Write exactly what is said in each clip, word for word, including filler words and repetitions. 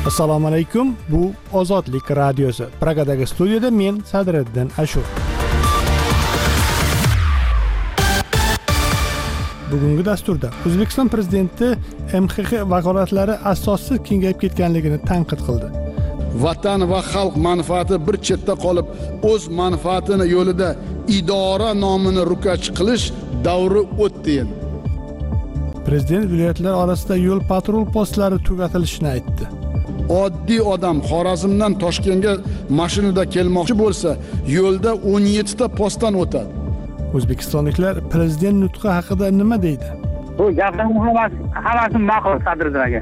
Assalomu alaykum. Bu Ozodlik radiosi. Pragadagi studiyada men Sadriddin Ashur. Bugungi dasturda O'zbekiston prezidenti M X X vakolatlari asossiz kengayib ketganligini tanqid qildi. Vatan va xalq manfaati bir chetda qolib, o'z manfaatini yo'lida idora nomini rukoch qilish davri o'tdi endi. Prezident viloyatlar orasida yo'l patrul postlari tugatilishini aytdi. Oddiy odam Xorazmdan Toshkentga mashinada kelmoqchi bo'lsa, yo'lda o'n yetti ta postdan o'tadi. O'zbekistonliklar prezident nutqi haqida nima deydi? Bu gaplarning hammasi hammasi ma'qul Sadriddin aka.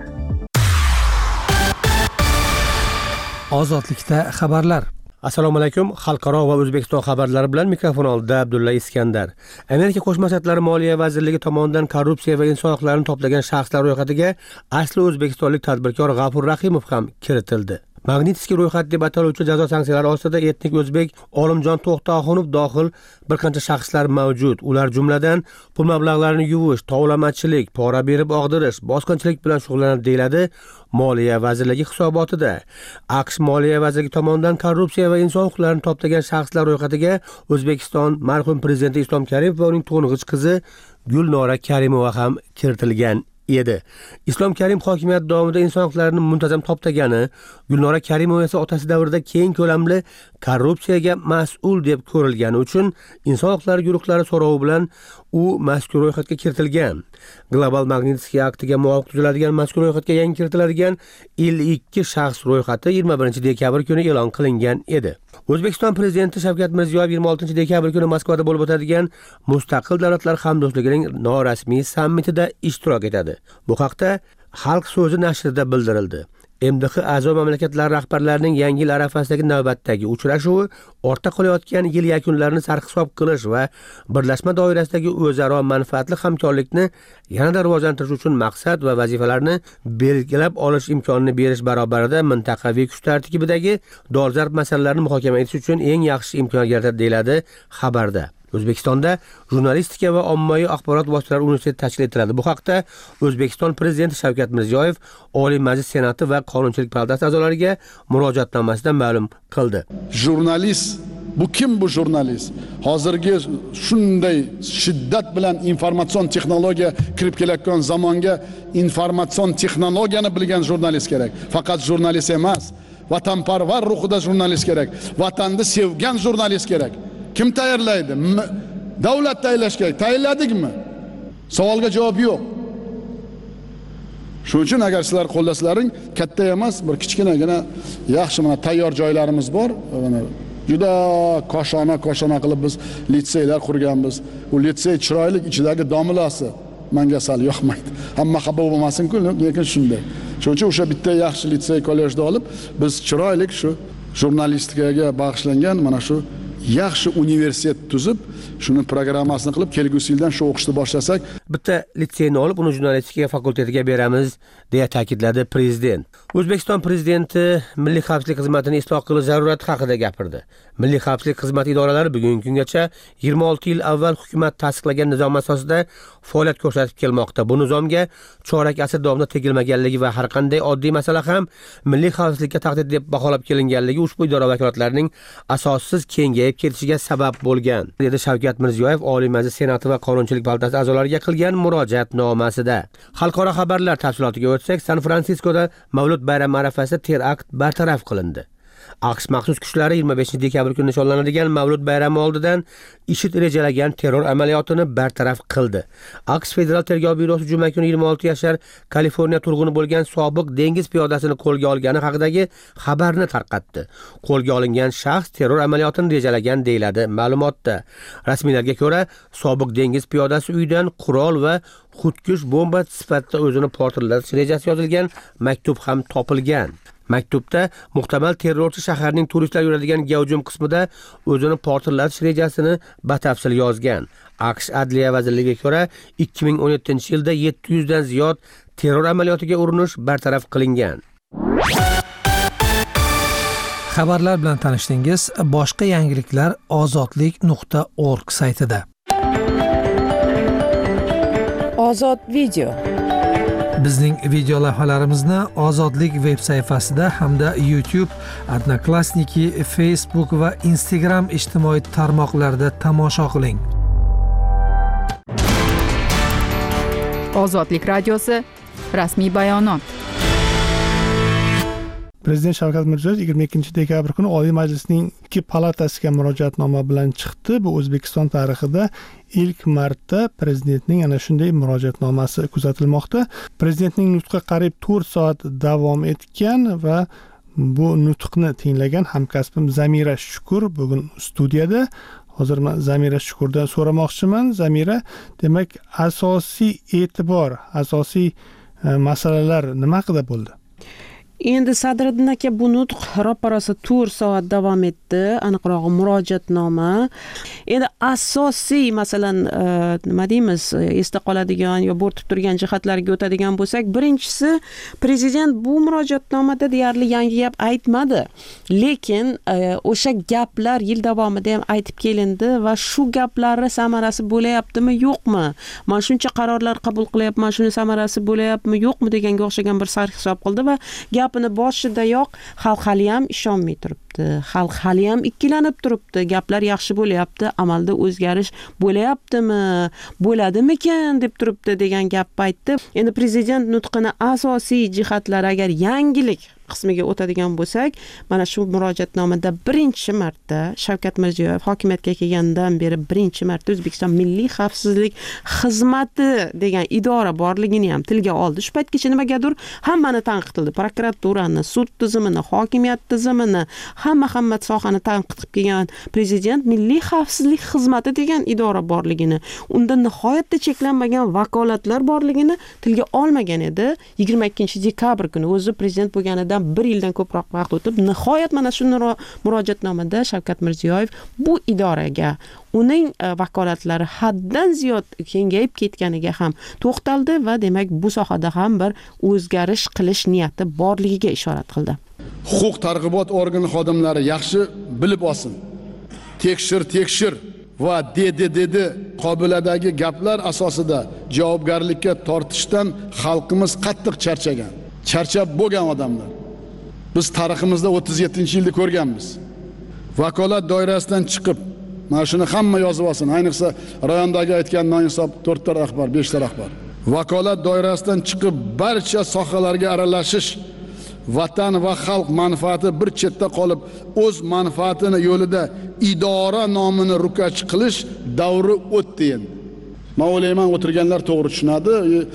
Ozodlikda xabarlar. Assalomu alaykum. Xalqaro va O'zbekiston xabarlari bilan mikrofon oldida Abdulla Iskandar. Amerika Qo'shma Shtatlari Moliya vazirligi tomonidan korrupsiya va inson huquqlarini to'plagan shaxslar ro'yxatiga asli o'zbekistonlik tadbirkor G'afur Rahimov ham kiritildi. Magnitskiy ro'yxat deb ataluvchi jazo sanksiyalari ostida etnik o'zbek Olimjon To'xtaxonov dohil bir qancha shaxslar mavjud. Ular jumladan pul mablag'larini yuvish, tovlamachilik, pora berib og'dirish, bosqinchilik bilan shug'ullanadi deyiladi Moliya vazirligi hisobotida. AQSh Moliya vazirligi tomonidan korrupsiya va inson huquqlarini to'plagan shaxslar ro'yxatiga O'zbekiston marhum prezidenti Islom Karimov va uning to'ng'ich qizi Gulnora Karimova ham kiritilgan edi. Islom Karimov hokimiyat davomida inson huquqlarini muntazam toptagani, Gulnora Karimova esa otasi davrida keng ko'lamli korrupsiyaga mas'ul deb ko'rilgani uchun inson huquqlari guruhlari so'rovi bilan u mazkur ro'yxatga kiritilgan. Global Magnitskiy aktiga muvofiq tuziladigan mazkur ro'yxatga yangi kiritiladigan ellik ikki shaxs ro'yxati yigirma birinchi dekabr kuni e'lon qilingan edi. O'zbekiston prezidenti Shavkat Mirziyoyev yigirma oltinchi dekabr kuni Moskvada bo'lib o'tadigan Mustaqil davlatlar hamdo'stligining norasmiy sammitida ishtirok etadi. Bu haqda Xalq so'zi nashrida bildirildi. M D X a'zo mamlakatlar rahbarlarining yangi yil arafasidagi navbatdagi uchrashuvi ortda qolayotgan yil yakunlarini sarhisob qilish va birlashma doirasidagi o'zaro manfaatli hamkorlikni yanada rivojlantirish uchun maqsad va vazifalarni belgilab olish imkonini berish barobarida mintaqaviy kuch tartibidagi dolzarb masalalarni muhokama etish uchun eng yaxshi imkoniyat yaratadi deyiladi xabarda. O'zbekistonda jurnalistika va ommaviy axborot vositalari universiteti tashkil etiladi. Bu haqda O'zbekiston prezidenti Shavkat Mirziyoyev Oliy Majlis Senati va Qonunchilik palatasi a'zolariga murojaatnomasida ma'lum qildi. Jurnalist bu kim bu jurnalist? Hozirgi shunday shiddat bilan informatsion texnologiya kirib kelayotgan zamonga informatsion texnologiyani bilgan jurnalist kerak. Faqat jurnalist emas, vatanparvar ruhida jurnalist kerak. Vatanni sevgan jurnalist kerak. Kim tayyorlaydi? Davlat tayyorlash kerak. Tayyorladikmi? Savolga javob yo'q. Shuning uchun agar sizlar qo'llasalaring, katta emas, bir kichkinagina yaxshi mana tayyor joylarimiz bor. Mana juda qo'shona-qo'shona qilib biz litseylar qurganmiz. U litsey chiroyli, ichidagi domlasi menga sal yoqmaydi. Hamma xafa bo'lmasin-ku, lekin shunday. Shuning uchun o'sha bitta yaxshi litsey kollejda olib, biz chiroyli shu jurnalistikaga bag'ishlangan mana shu yaxshi universitet tuzib, shuni programmasini qilib, kelgusi yildan shu o'qishni boshlasak, bitta litseyni olib, uni jurnalistika fakultetiga beramiz, deya ta'kidladi prezident. O'zbekiston prezidenti Milliy xavfsizlik xizmatini isloh qilish zarurati haqida gapirdi. Milliy xavfsizlik xizmati idoralari bugungi kungacha yigirma olti yil avval hukumat tasdiqlagan nizom asosida faoliyat ko'rsatib kelmoqda. Bu nizomga chorak asr davomida tegilmaganligi va har qanday oddiy masala ham milliy xavfsizlikka tahdid deb baholab kelinganligi ushbu idora vakolatlarining asossiz kengayib ketishiga sabab bo'lgan, dedi Shavkat Mirziyoyev Oliy Majlis Senati va Qonunchilik palatasi a'zolariga qilgan murojaatnomasida. Xalqaro xabarlar tafsilotiga o'tsak, San-Fransiskoda Mavlud bayrami arafasida terakt bartaraf qilindi. AQSh maxsus kuchlari yigirma beshinchi dekabr kuni nishonlanadigan Mavlud bayrami oldidan IShID rejalagan terror amaliyotini bartaraf qildi. AQSh Federal tergov byurosi juma kuni yigirma olti yashar Kaliforniya turg'uni bo'lgan sobiq dengiz piyodasini qo'lga olgani haqidagi xabarni tarqatdi. Qo'lga olingan shaxs terror amaliyotini rejalagan deyiladi ma'lumotda. Rasmiylarga ko'ra, sobiq dengiz piyodasi uydan qurol va xudkush bomba sifatida o'zini portlash rejasi yozilgan maktub ham topilgan. Maktubda muhtamal terrorchi shaharning turistlar yuradigan gavjum qismida o'zini portlash rejasini batafsil yozgan. AQSh Adliya vazirligiga ko'ra ikki ming o'n yettinchi yilda yetti yuz dan ziyod terror amaliyotiga urinish bartaraf qilingan. Xabarlar bilan tanishdingiz. Boshqa yangiliklar ozodlik nuqta org saytida. Ozod video. Bizning video lavhalarimizni Ozodlik veb sayfasida hamda YouTube, Odnoklassniki, Facebook va Instagram ijtimoiy tarmoqlarida tomosha qiling. Ozodlik radiosi rasmiy bayonot. Prezident Shavkat Mirziyoyev yigirma ikkinchi dekabr kuni Oliy Majlisning ikki palatasiga murojaatnoma bilan chiqdi. Bu O'zbekiston tarixida ilk marta prezidentning ana shunday murojaatnomasi kuzatilmoqda. Prezidentning nutqi qariyb to'rt soat davom etgan va bu nutqni tinglagan hamkasbim Zamira Shukur bugun studiyada. Hozir men Zamira Shukurdan so'ramoqchiman. Zamira, demak, asosiy e'tibor, asosiy masalalar nima haqida bo'ldi? Endi Sadriddin aka bu nutq roppa-rosa to'rt soat davom etdi, aniqrog'i murojaatnoma. Endi asosiy masalan nima deymiz, esda qoladigan yo bo'rtib turgan jihatlarga o'tadigan bo'lsak, birinchisi prezident bu murojaatnomada deyarli yangi gap aytmadi. Lekin o'sha gaplar yil davomida ham aytib kelindi va shu gaplari samarasi bo'layaptimi, yo'qmi? Men shuncha qarorlar qabul qilyapman, shuni samarasi bo'layapmi, yo'qmi deganga o'xshagan bir sarf hisob qildi va gapini boshidayoq xalq hali ham ishonmay turibdi. Xalq hali ham ikkilanib turibdi. Gaplar yaxshi bo'layapti, amalda o'zgarish bo'layaptimi, bo'ladimikan deb turibdi degan gapni aytdi. Endi prezident nutqining asosiy jihatlari agar yangilik qismiga o'tadigan bo'lsak, mana shu murojaatnomada birinchi marta Shavkat Mirziyoyev hokimiyatga kelgandan beri birinchi marta O'zbekiston Milliy xavfsizlik xizmati degan idora borligini ham tilga oldi. Shu paytgacha nimagadir hammani tanqid qildi. Prokuraturani, sud tizimini, hokimiyat tizimini, hamma hamma sohani tanqid qilib kelgan prezident Milliy xavfsizlik xizmati degan idora borligini, unda nihoyatda cheklanmagan vakolatlar borligini tilga olmagan edi. yigirma ikkinchi dekabr kuni o'zi prezident bo'lganidan bir yildan ko'proq vaqt o'tib, nihoyat mana shu murojaatnomada Shavkat Mirziyoyev bu idoraga uning vakolatlari haddan ziyod kengayib ketganiga ham to'xtaldi va demak bu sohada ham bir o'zgarish qilish niyati borligiga ishorat qildi. Huquq targ'ibot organi xodimlari yaxshi bilib olsin. Tekshir, tekshir va dedi dedi qobiladagi gaplar asosida javobgarlikka tortishdan xalqimiz qattiq charchagan. Charchab bo'lgan odamlar. Biz tariximizda o'ttiz yettinchi yilda ko'rganmiz. Vakolat doirasidan chiqib, mana shuni hamma yozib olsin. Ayniqsa rayondagi aytgan noinsof to'rtta rahbar, beshta rahbar. Vakolat doirasidan chiqib barcha sohalarga aralashish, vatan va xalq manfaati bir chetda qolib, o'z manfaatini yo'lida idora nomini rukash qilish davri o'tdi endi. Men o'ylayman o'tirganlar to'g'ri tushunadi.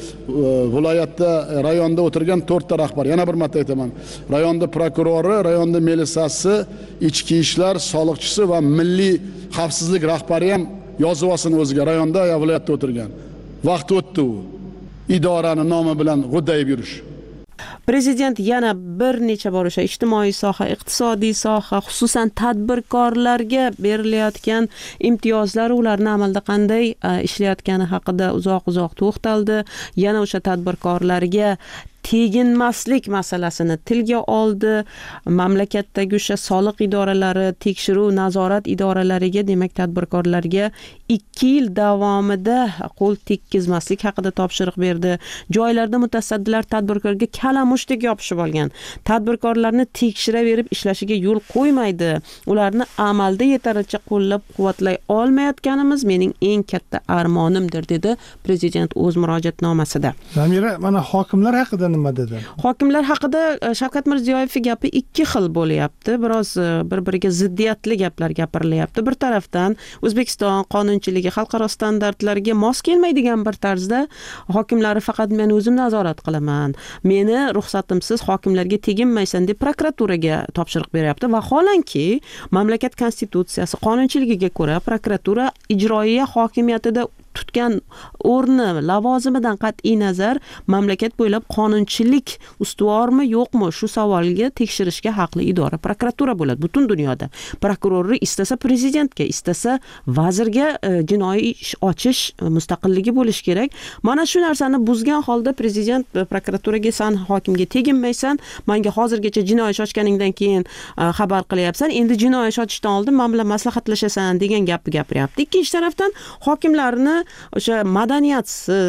Viloyatda, rayonda o'tirgan to'rtta rahbar, yana bir marta aytaman. Rayonda prokurori, rayonda melisasi, ichki ishlar, soliqchisi va milliy xavfsizlik rahbari ham yozib olsin o'ziga, rayonda va viloyatda o'tirgan. Vaqt o'tdi u. Idorani nomi bilan g'o'dayib yurish. Prezident yana bir necha bor o'sha ijtimoiy soha, iqtisodiy soha, xususan tadbirkorlarga berilayotgan imtiyozlar, ularni amalda qanday ishlayotgani haqida uzoq-uzoq to'xtaldi. Yana o'sha tadbirkorlarga teginmaslik masalasini tilga oldi. Mamlakatdagi o'sha soliq idoralari, tekshiruv, nazorat idoralariga, demak tadbirkorlarga ikki yil davomida qo'l tekkizmaslik haqida topshiriq berdi. Joylarda mutasaddilar tadbirkorga kalamushdek yopishib olgan. Tadbirkorlarni tekshiraverib ishlashiga yo'l qo'ymaydi. Ularni amalda yetarlicha qo'llab-quvvatlay olmayotganimiz mening eng katta armonimdir, dedi prezident o'z murojaatnomasida. Zamira, mana hokimlar haqida nima dedi? Hokimlar haqida Shavkat Mirziyoyev gapi ikki xil bo'lyapti. Biroz bir-biriga ziddiyatli gaplar gapirilyapti. Bir tarafdan O'zbekiston qonunchiligi xalqaro standartlarga mos kelmaydigan bir tarzda hokimlari faqat men o'zim nazorat qilaman, meni ruxsatimsiz hokimlarga teginmaysan deb prokuraturaga topshiriq beryapti. Vaholanki mamlakat konstitutsiyasi qonunchiligiga ko'ra prokuratura ijroiya hokimiyatida tutgan o'rni, lavozimidan qat'iy nazar mamlakat bo'ylab qonunchilik ustuvormi yo'qmi shu savolga tekshirishga haqli idora prokuratura bo'ladi butun dunyoda. Prokurorni istasa prezidentga, istasa vazirga jinoiy ish ochish mustaqilligi bo'lishi kerak. Mana shu narsani buzgan holda prezident prokuraturaga san hokimga teginmaysan, menga hozirgacha jinoiy ish ochganingdan keyin xabar qilyapsan, endi jinoiy ish ochishdan oldin men bilan maslahatlashasan degan gapni gapiryapti. Ikkinchi tarafdan hokimlarni o'sha madaniyatsiz,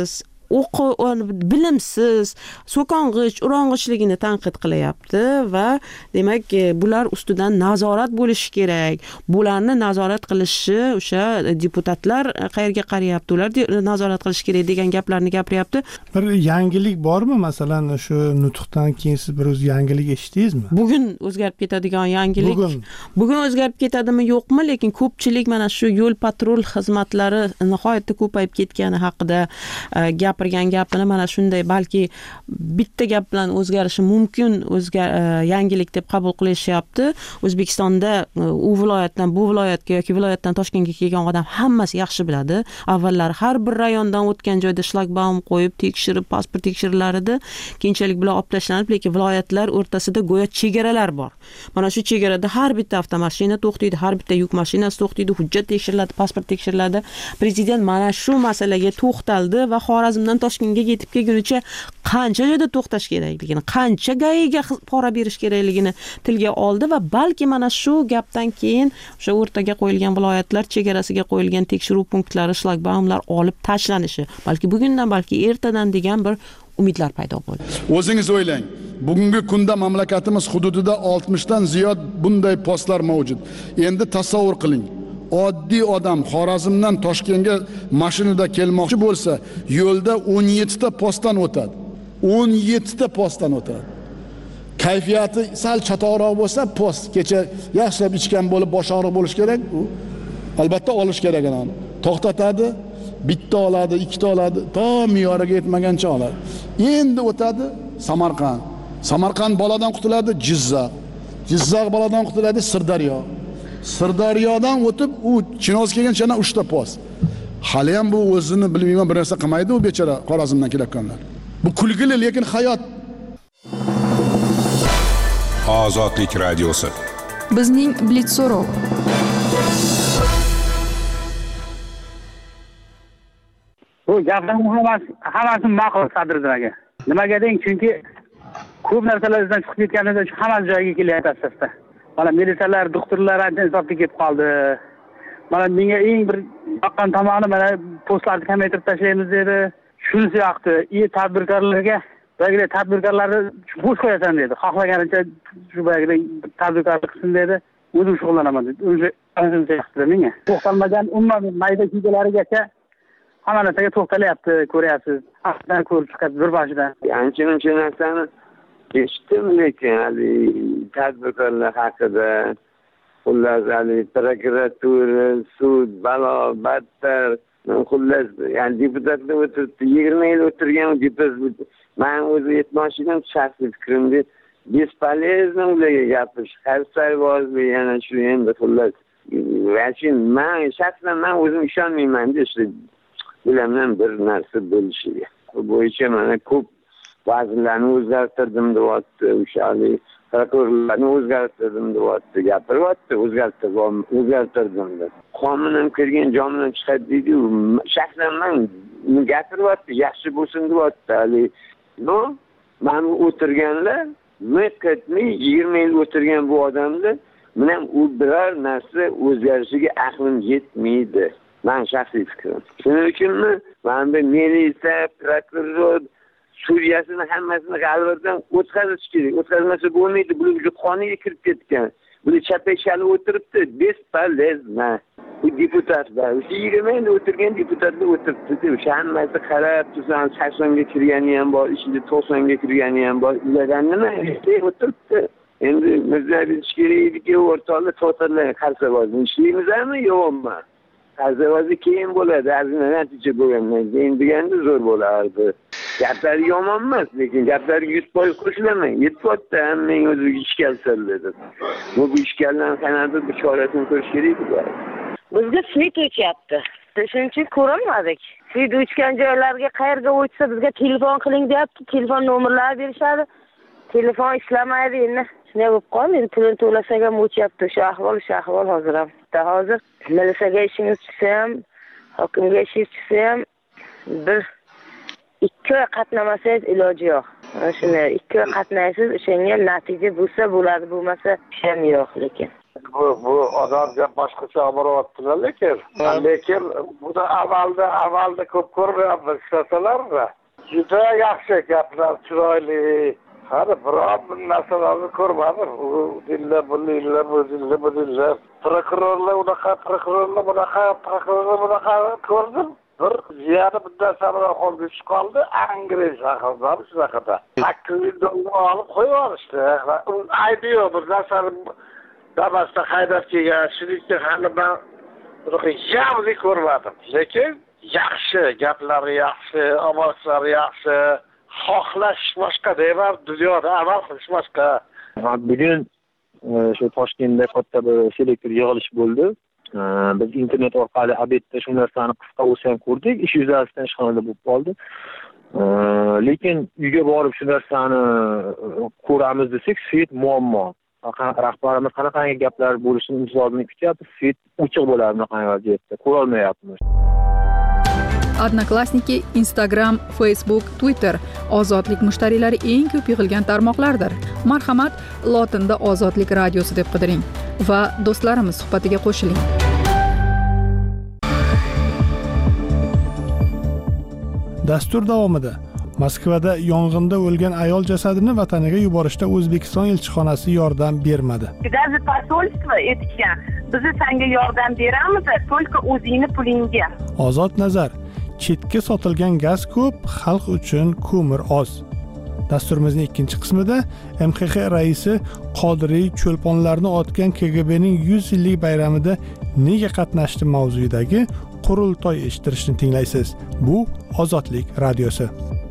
o'qi bilimsiz, so'kong'ich, urong'ichligini tanqid qilyapti va demak bular ustidan nazorat bo'lishi kerak. Bularni nazorat qilishi o'sha deputatlar qayerga qarayapti, ular nazorat qilish kerak degan gaplarni gapiryapti. Bir yangilik bormi? Masalan, shu nutqdan keyin siz bir o'z yangilik eshitdingizmi? Bugun o'zgarib ketadigan yangilik. Bugun Bugun o'zgarib ketadimi, yo'qmi? Lekin ko'pchilik mana shu yo'l patrul xizmatlari nihoyatda ko'payib ketgani haqida gapirgan gapini mana shunday balki bitta gap bilan o'zgarishi mumkin, o'zgar yangilik deb qabul qilishyapti. O'zbekistonda u viloyatdan bu viloyatga yoki viloyatdan Toshkentga kelgan odam hammasi yaxshi biladi. Avvallari har bir rayondan o'tgan joyda shlagbaum qo'yib tekshirib, pasport tekshirilar edi. Keyinchalik bular olib tashlanib, lekin viloyatlar o'rtasida go'yo chegaralar bor. Mana shu chegarada har bitta avtomashina to'xtaydi, har bitta yuk mashinasi to'xtaydi, hujjat tekshiriladi, pasport tekshiriladi. Prezident mana shu masalaga to'xtaldi va Xorazmdan Toshkentga yetib kelgunicha qancha joyda to'xtash kerakligini, qancha gayiga pora berish kerakligini tilga oldi va balki mana shu gapdan keyin o'sha o'rtaga qo'yilgan viloyatlar chegarasiga qo'yilgan tekshiruv punktlari, shlagbaumlar olib tashlanishi, balki bugundan, balki ertadan degan bir umidlar paydo bo'ldi. O'zingiz o'ylang, bugungi kunda mamlakatimiz hududida oltmishdan ziyod bunday postlar mavjud. Endi tasavvur qiling. Oddiy odam Xorazmdan Toshkentga mashinada kelmoqchi bo'lsa, yo'lda o'n yetti ta postdan o'tadi. o'n yetti ta postdan o'tadi. Kayfiyati sal chatoqroq bo'lsa, post kecha yaxshilab ichgan bo'lib, bosh og'riq bo'lish kerak. U albatta olish kerak uni. To'xtatadi, bitta oladi, ikkita oladi, to me'yoriga yetmagancha oladi. Endi o'tadi Samarqand. Samarqand boladan qutuladi Jizzax. Jizzax boladan qutuladi Sirdaryo. Sirdaryodan o'tib u Chinozga kelgancha yana uchta post. Hali ham bu o'zini bilmayman bir narsa qilmaydi u bechora Xorazmdan kelayotganlar. Bu kulgili lekin hayot. Ozodlik radiosi. Bizning Blitz so'rov. Bu gaplarning hammasi hammasi ma'qul Sadriddin aka. Nimaga deng? Chunki ko'p narsalar izdan chiqib ketganida shu hamma joyga kelyapti asosda. Mana militsiyalar, doktorlar ancha insofga ketib qoldi. Mana menga eng bir yoqqan tomoni mana postlarni kamaytirib tashlaymiz dedi. Shunisi yoqdi. I tadbirkorlarga bag'ida tadbirkorlarni bo'sh qo'yasan dedi. Xohlaganicha shu bag'ida tadbirkorlik qilsin dedi. O'zim shug'ullanaman dedi. O'zi ancha yoqdi menga. To'xtalmagan umuman mayda kiygalarigacha hamma narsaga to'xtalyapti, ko'ryapsiz. Haftadan ko'rib chiqadi bir boshidan. Ancha-muncha narsani eshitdim, lekin hali tadbirkorlar haqida xullas hali prokuratura, sud, balo, battar, xullas, ya'ni deputatlar o'tiribdi, yigirma yil o'tirgan deputat. Men o'zi yetmoshdan shaxsiy fikrimda bespolezno ularga gapirish, xavfsizlik yana shu endi xullas. Lekin men shaxsan men o'zim ishonmayman-da shu bilan bir narsa bo'lishiga. Bu bo'yicha mana ko'p vazirlarni o'zgartirdim deyapti, o'shali prokurorlarni o'zgartirdim deyapti, gapiryapti, o'zgartirdim, o'zgartirdim deb. Qonunim kirgan jomidan chiqadi deydi. Shaxsan men gapiryapti, yaxshi bo'lsin deyapti. Hali no, men o'tirganlar, vaqtni yigirma yil o'tirgan bu odamda men u biror narsa o'zgarishiga aqlim yetmaydi. Men shaxsiy fikrim. Shuning uchunmi men bu militsiya, prokuror Suriyasini hammasini g'alvadan o'tkazish kerak. O'tkazmasa bo'lmaydi. Bular qonunga kirib ketgan. Bular chapashali o'tiribdi. Bespolezno. Bu deputatlar, o'sha yigirma yil o'tirgan deputatlar o'tiribdi. O'sha hammasi qarab tursan, saksonga kirgani ham bor, ichida to'qsonga kirgani ham bor. Ulardan nima o'tiribdi? Endi Mirzayev kerakki, o'rtoqlar to'xtatlar qarsavozni ishlaymizmi yo'qmi? Qarsavozi keyin bo'ladi, azina natija bo'lgandan keyin deganda zo'r bo'lardi. Gaplari yomon emas, lekin gaplariga yuz foiz qo'shilaman. Yetibdi, hammaning o'ziga ishkal soladi. Bu ishkallarni qanday bir chorasini ko'rish kerak. Bizga svet o'chyapti. Shuning uchun ko'rolmadik. Svet o'chgan joylarga qayerga o'chsa bizga telefon qiling deyapti. Telefon nomerlarini berishadi. Telefon ishlamaydi endi. Shunday bo'lib qoldi. Pulni to'lasak ham o'chyapti. Shu ahvol, shu ahvol hozir ham. Hozir militsiyaga ishingiz tushsa ham, hokimga ishingiz tushsa ham bir ikki oy qatnamasangiz iloji yo'q. Shunday ikki oy qatnaysiz, o'shanga natija bo'lsa bo'ladi, bo'lmasa ham yo'q lekin. Bu bu odamga boshqacha boryaptilar lekin. Lekin bu da avvalda avvalda ko'p ko'ryapmiz ishlasalar-da. juda yaxshi gaplar, chiroyli. Hali biror bir narsalarni ko'rmadim. U dillar, bu dillar, bu dillar, bu dillar. Prokurorlar unaqa, prokurorlar bunaqa, prokurorlar bunaqa ko'rdim. Bir ziyada bundan sonra qoldi qoldi Angren shahrida shunaqada. sakkiz ming dollar olib qo'yib yuborishdi. Aydi yo'q bir narsani damasda haydab kelgan. Shuning uchun hali men bunaqa javli ko'rmadim. Lekin yaxshi, gaplari yaxshi, ovoslari yaxshi. Xohlash boshqa deyman, dunyoda amal qilish boshqa. Bugun shu Toshkentda katta bir selektor yig'ilish bo'ldi. Biz internet orqali obedda shu narsani qisqa bo'lsa ham ko'rdik. Ish yuzasidan ishxonada bo'lib qoldi. Lekin uyga borib shu narsani ko'ramiz desak, svet muammo. Rahbarimiz qanaqangi gaplar bo'lishini intizorni kutyapti. Svet ochiq bo'ladi bunaqa vaziyatda. Ko'ra olmayapmiz. Odnoklassniki, Instagram, Facebook, Twitter ozodlik mushtariylari eng ko'p yig'ilgan tarmoqlardir. Marhamat, lotinda Ozodlik radiosi deb qidiring va do'stlarimiz suhbatiga qo'shiling. Dastur davomida Moskvada yong'inda o'lgan ayol jasadini vataniga yuborishda O'zbekiston elchixonasi yordam bermadi. Даже посольство aytgan, biz senga yordam beramiz, только o'zingni pulingga. Ozod nazar, chetga sotilgan gaz ko'p, xalq uchun ko'mir oz. Dasturimizning ikkinchi qismida M X X raisi Qodiriy cho'lponlarni otgan K G B'ning yuz yillik bayramida nega qatnashdi mavzuidagi qurultoy eshittirishni tinglaysiz. Bu Ozodlik radiosi.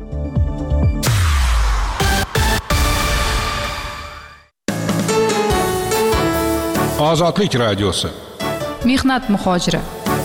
Ozodlik radiosi. Mehnat muhojiri.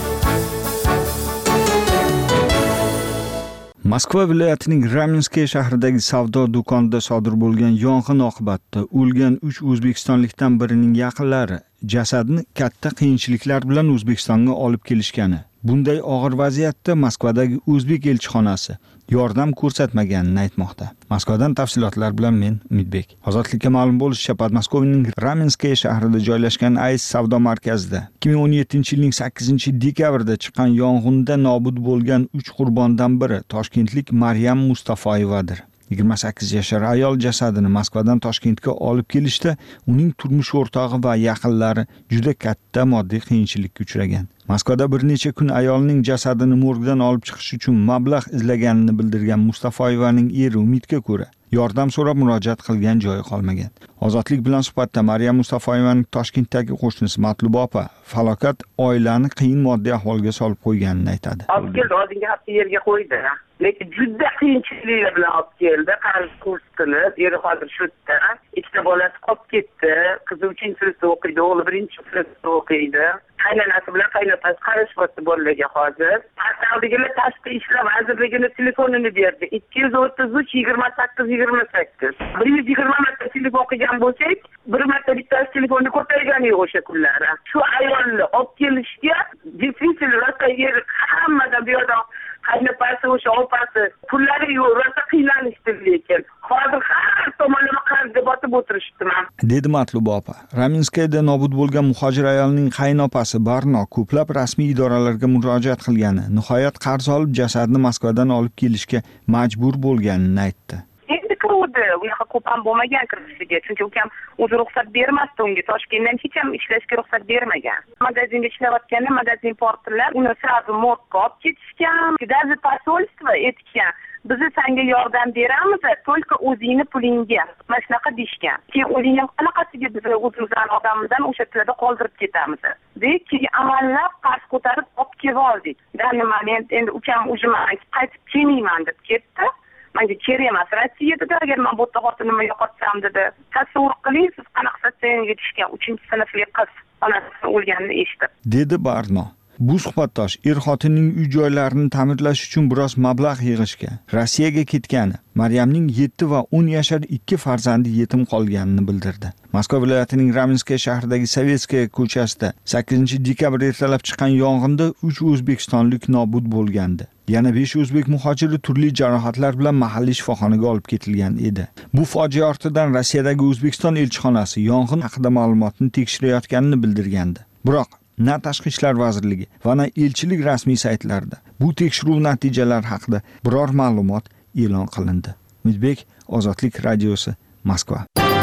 Moskva viloyatining Ramenskoye shahridagi savdo do'konida sodir bo'lgan yong'in oqibatida o'lgan uch o'zbekistonlikdan birining yaqinlari jasadni katta qiyinchiliklar bilan O'zbekistonga olib kelishgani. Bunday og'ir vaziyatda Moskvadagi o'zbek elchixonasi yordam ko'rsatmaganini aytmoqda. Moskvadan tafsilotlar bilan men Umidbek. Ozodlikka ma'lum bo'lishicha, Podmoskvaning Ramenskoye shahrida joylashgan Ays savdo markazida ikki ming o'n yettinchi yilning sakkizinchi dekabrda chiqqan yong'inda nobud bo'lgan uch qurbondan biri toshkentlik Maryam Mustafoyevadir. yigirma sakkiz yashar ayol jasadini Moskvadan Toshkentga olib kelishda uning turmush o'rtog'i va yaqinlari juda katta moddiy qiyinchilikka uchragan. Moskvada bir necha kun ayolning jasadini morgdan olib chiqish uchun mablag' izlaganini bildirgan Mustafoyevaning eri Umidga ko'ra, yordam so'rab murojaat qilgan joyi qolmagan. Ozodlik bilan suhbatda Maryam Mustafoyevaning Toshkentdagi qo'shnisi Matluba opa falokat oilani qiyin moddiy ahvolga solib qo'yganini aytadi. Olib keldi, oldinga hafta yerga qo'ydi. Lekin juda qiyinchiliklar bilan olib keldi. Qarz kurs qilib, eri hozir shu yerda. Ikkita bolasi qolib ketdi. Qizi uchinchi sinfda o'qiydi, o'g'li birinchi sinfda o'qiydi. Qaynonasi bilan qaynotasi qarashibdi bolalarga hozir. Tashqariga tashqi ishlar vazirligini telefonini berdi. ikki yuz o'ttiz uch yigirma sakkiz yigirma sakkiz. bir yuz yigirma marta telefon qilgan bo'lsak, bir marta bittasi telefonni ko'targani yo'q o'sha kunlari. Shu ayolni olib kelishga действительно rosa yer hammadan bu yoqda qaynopasi o'sha opasi pullari yo'q, rosa qiynalishdi lekin. Hozir har tomonlama qarzga botib o'tirishibman. Dedi Matluba opa. Ramenskoyeda nobud bo'lgan muhojir ayolning qaynopasi Barno ko'plab rasmiy idoralarga murojaat qilgani, nihoyat qarz olib jasadni Moskvadan olib kelishga majbur bo'lganini aytdi. Endi kiruvdi, unaqa ko'p ham bo'lmagan kirishiga, chunki ukam o'zi ruxsat bermasdi unga, Toshkentdan hech ham ishlashga ruxsat bermagan. Magazinda ishlayotganda magazin portlar uni sразу morgga olib ketishgan, даже посольство aytgan. Biz senga yordam beramiz, только o'zingni pulingga. Mana shunaqa deyishgan. Keyin o'zing ham qanaqasiga biz o'zimizdan odamdan o'sha yerda qoldirib ketamiz. Deb keyin amallab qarz ko'tarib olib kelib oldik. Данный момент endi ukam o'zim qaytib kelmayman deb ketdi. Menga kerak emas Rossiyada, agar men bu yerda xotinimni yo'qotsam dedi. Tasavvur qiling, siz qanaqa senga tushgan uchinchi sinfli qiz onasi o'lganini eshitib. Dedi Barno. Bu suhbatdosh er xotinning uy joylarini ta'mirlash uchun biroz mablag' yig'ishga Rossiyaga ketgani, Maryamning yetti va o'n yashar ikki farzandi yetim qolganini bildirdi. Moskva viloyatining Ramenskoye shahridagi Sovetskaya ko'chasida sakkizinchi dekabr ertalab chiqqan yong'inda uch o'zbekistonlik nobud bo'lgandi. Yana besh o'zbek muhojiri turli jarohatlar bilan mahalliy shifoxonaga olib ketilgan edi. Bu fojia ortidan Rossiyadagi O'zbekiston elchixonasi yong'in haqida ma'lumotni tekshirayotganini bildirgandi. Biroq na Tashqi ishlar vazirligi va na elchilik rasmiy saytlarida bu tekshiruv natijalari haqida biror ma'lumot e'lon qilindi. Umidbek, Ozodlik radiosi, Moskva.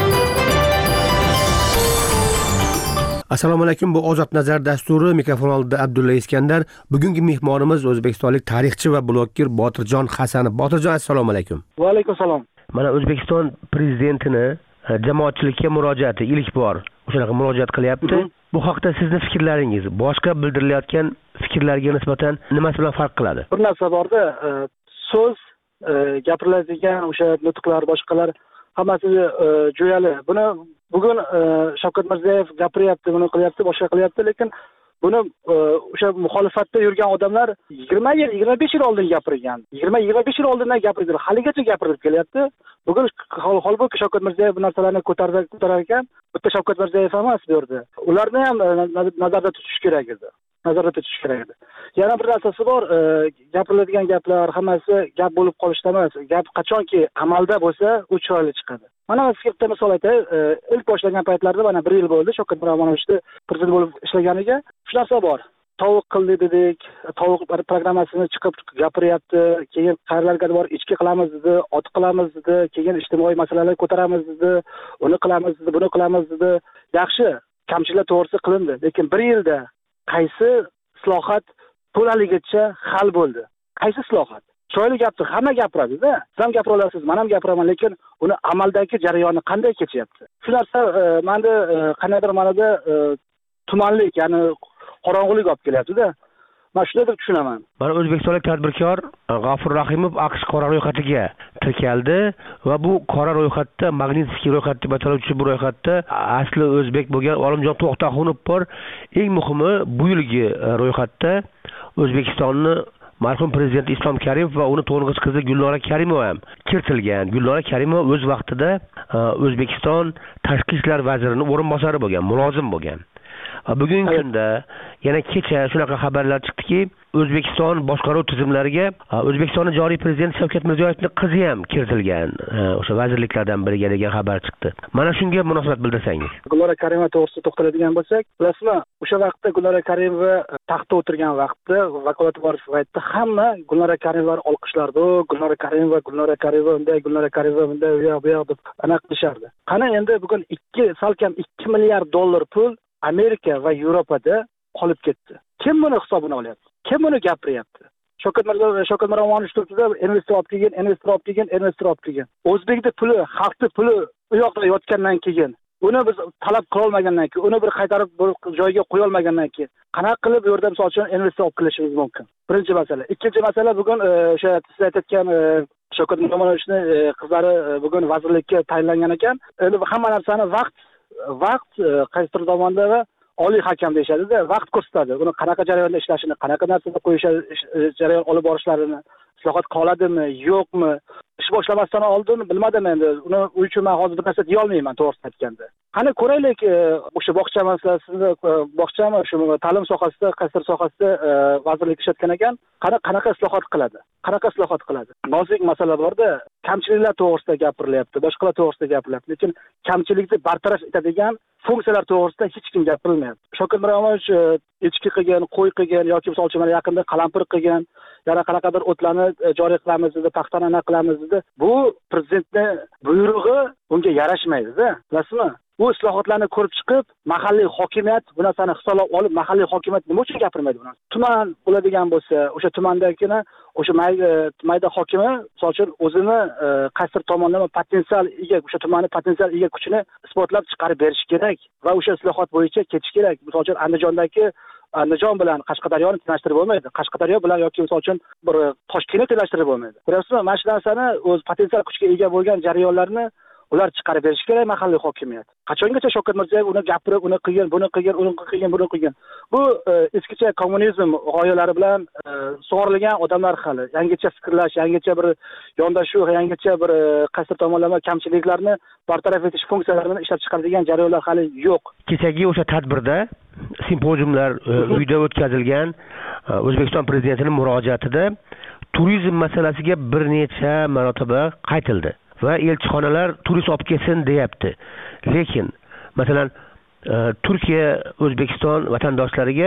Assalomu alaykum, bu Ozod nazar dasturi. Mikrofon oldida Abdulla Iskandar. Bugungi mehmonimiz o'zbekistonlik tarixchi va blogger Botirjon Hasanov. Botirjon, assalomu alaykum. Va alaykum assalom. Mana O'zbekiston prezidentini jamoatchilikka murojaati ilk bor o'shanaqa murojaat qilyapti. Bu haqda sizning fikrlaringiz, boshqa bildirilayotgan fikrlarga nisbatan nimasi bilan farq qiladi? Bir narsa borda, so'z, gapiriladigan o'sha nutqlar, boshqalar hammasi jo'yali. Buni bugun Shavkat Mirziyoyev gapiryapti, buni qilyapti, boshqa qilyapti, lekin buni o'sha muxolifatda yurgan odamlar yigirma yil, yigirma besh yil oldin gapirgan. yigirma yigirma besh yil oldindan gapirdi. Haligacha gapirib kelyapti. Bugun holbuki Shavkat Mirziyoyev bu narsalarni ko'tardi, ko'tarar ekan, bitta Shavkat Mirziyoyev emas bu yerda. Ularni ham nazarda tutish kerak edi. Nazarda tutish kerak edi. Yana bir narsasi bor, gapiriladigan gaplar hammasi gap bo'lib qolishda emas. Gap qachonki amalda bo'lsa, u chiroyli chiqadi. Mana bitta misol aytay, ilk boshlagan paytlarda mana bir yil bo'ldi Shavkat Miromonovichni prezident bo'lib ishlaganiga. Shu narsa bor. Tovuq qildi dedik, tovuq programmasini chiqib gapiryapti, keyin qayerlarga bor ichki qilamiz dedi, ot qilamiz dedi, keyin ijtimoiy masalalar ko'taramiz dedi, uni qilamiz dedi, buni qilamiz dedi. Yaxshi, kamchiliklar to'g'risi qilindi, lekin bir yilda qaysi islohot to'laligicha hal bo'ldi? Qaysi islohot? Chiroyli gapdir, hamma gapiradi-da. Siz ham gapira olasiz, men ham gapiraman, lekin uni amaldagi jarayoni qanday kechyapti? Shu narsa menda qandaydir ma'noda tumanlik, ya'ni qorong'ulik olib kelyapti-da. Men shunday deb tushunaman. Mana o'zbekistonlik tadbirkor G'afur Rahimov AQSh qora ro'yxatiga tirkaldi va bu qora ro'yxatda, Magnitskiy ro'yxat deb ataluvchi bu ro'yxatda asli o'zbek bo'lgan Olimjon To'xtaxunov bor. Eng muhimi, bu yilgi ro'yxatda O'zbekistonni marhum prezident Islom Karimov va uni to'ng'ich qizi Gulnora Karimova ham kiritilgan. Gulnora Karimova o'z vaqtida O'zbekiston tashqi ishlar vazirining o'rinbosari bo'lgan, mulozim bo'lgan. Bugungi kunda yana kecha shunaqa xabarlar chiqdiki, O'zbekiston boshqaruv tizimlariga O'zbekistonning joriy prezidenti Shavkat Mirziyoyevning qizi ham kiritilgan, o'sha vazirliklardan biriga degan xabar chiqdi. Mana shunga munosabat bildirsangiz. Gulnora Karimova to'g'risida to'xtaladigan bo'lsak, bilasizmi, o'sha vaqtda Gulnora Karimova taxtda o'tirgan vaqtda, vakolati bor vaqtda hamma Gulnora Karimovani olqishlardi. Gulnora Karimova, Gulnora Karimova unday, Gulnora Karimova bunday, u yoq bu yoq deb aniq qilishardi. Qani endi bugun ikki salkam ikki milliard dollar pul Amerika va Yevropada qolib ketdi. Kim buni hisobini olyapti? Kim buni gapiryapti? Shavkat Mirziyoyev, Shavkat Miromonovich turibdi-da, investor olib kelgan, investor olib kelgan, investor olib kelgan. O'zbekning puli, xalqning puli u yoqda yotgandan keyin, uni biz talab qila olmagandan keyin, uni bir qaytarib bir joyga qo'ya olmagandan keyin, qanaqa qilib bu yerda misol uchun investor olib kelishimiz mumkin? Birinchi masala. Ikkinchi masala, bugun o'sha siz aytayotgan Shavkat Miromonovichning qizlari bugun vazirlikka tayinlangan ekan. Endi hamma narsani vaqt vaqt qaysidir tomonda va oliy hakam deyishadi-da, vaqt ko'rsatadi. Uni qanaqa jarayonda ishlashini, qanaqa narsada qo'yishadi, jarayon olib borishlarini, islohot qoladimi, yo'qmi? Ish boshlamasdan oldin bilmadim endi. Uni uchun men hozir bir narsa deya olmayman, to'g'risini aytganda. Qani ko'raylik, o'sha bog'cha masalasida, bog'chami, shu ta'lim sohasida, qaysidir sohasida vazirlik ishlatgan ekan, qani qanaqa islohot qiladi? Qanaqa islohot qiladi? Nozik masala borda, kamchiliklar to'g'risida gapirilyapti, boshqalar to'g'risida gapirilyapti, lekin kamchilikni bartaraf etadigan funksiyalar to'g'risida hech kim gapirilmayapti. Shavkat Miromonovich echki qilgan, qo'y qilgan yoki misol uchun mana yaqinda qalampir qilgan, yana qanaqadir o'tlarni joriy qilamiz dedi, paxtani aniq qilamiz dedi. Bu prezidentning buyrug'i bunga yarashmaydi-da. Bilasizmi? Bu islohotlarni ko'rib chiqib, mahalliy hokimiyat bu narsani hisoblab olib, mahalliy hokimiyat nima uchun gapirmaydi buni? Tuman bo'ladigan bo'lsa, o'sha tumandagina o'sha mayda hokimi, misol uchun o'zini qaysidir tomonlama potensial ega, o'sha tumanning potensial ega kuchini isbotlab chiqarib berish kerak va o'sha islohot bo'yicha ketish kerak. Misol uchun Andijondagi Andijon bilan Qashqadaryoni tenglashtirib bo'lmaydi. Qashqadaryo bilan yoki misol uchun bir Toshkentni tenglashtirib bo'lmaydi. Ko'ryapsizmi? Mana shu narsani o'z potensial kuchga ega bo'lgan jarayonlarni ular chiqarib berish kerak mahalliy hokimiyat. Qachongacha Shavkat Mirziyoyev uni gapirib, uni qilgan, buni qilgan, uni qilgan, buni qilgan. Bu eskicha kommunizm g'oyalari bilan sug'orilgan odamlar hali. Yangicha fikrlash, yangicha bir yondashuv, yangicha bir qaysi tomonlama kamchiliklarni bartaraf etish funksiyalarini ishlab chiqaradigan jarayonlar hali yo'q. Kechagi o'sha tadbirda simpoziumlar uyda o'tkazilgan O'zbekiston prezidentining murojaatida turizm masalasiga bir necha marotaba qaytildi va elchixonalar turist olib kelsin deyapti. Lekin masalan Turkiya O'zbekiston vatandoshlariga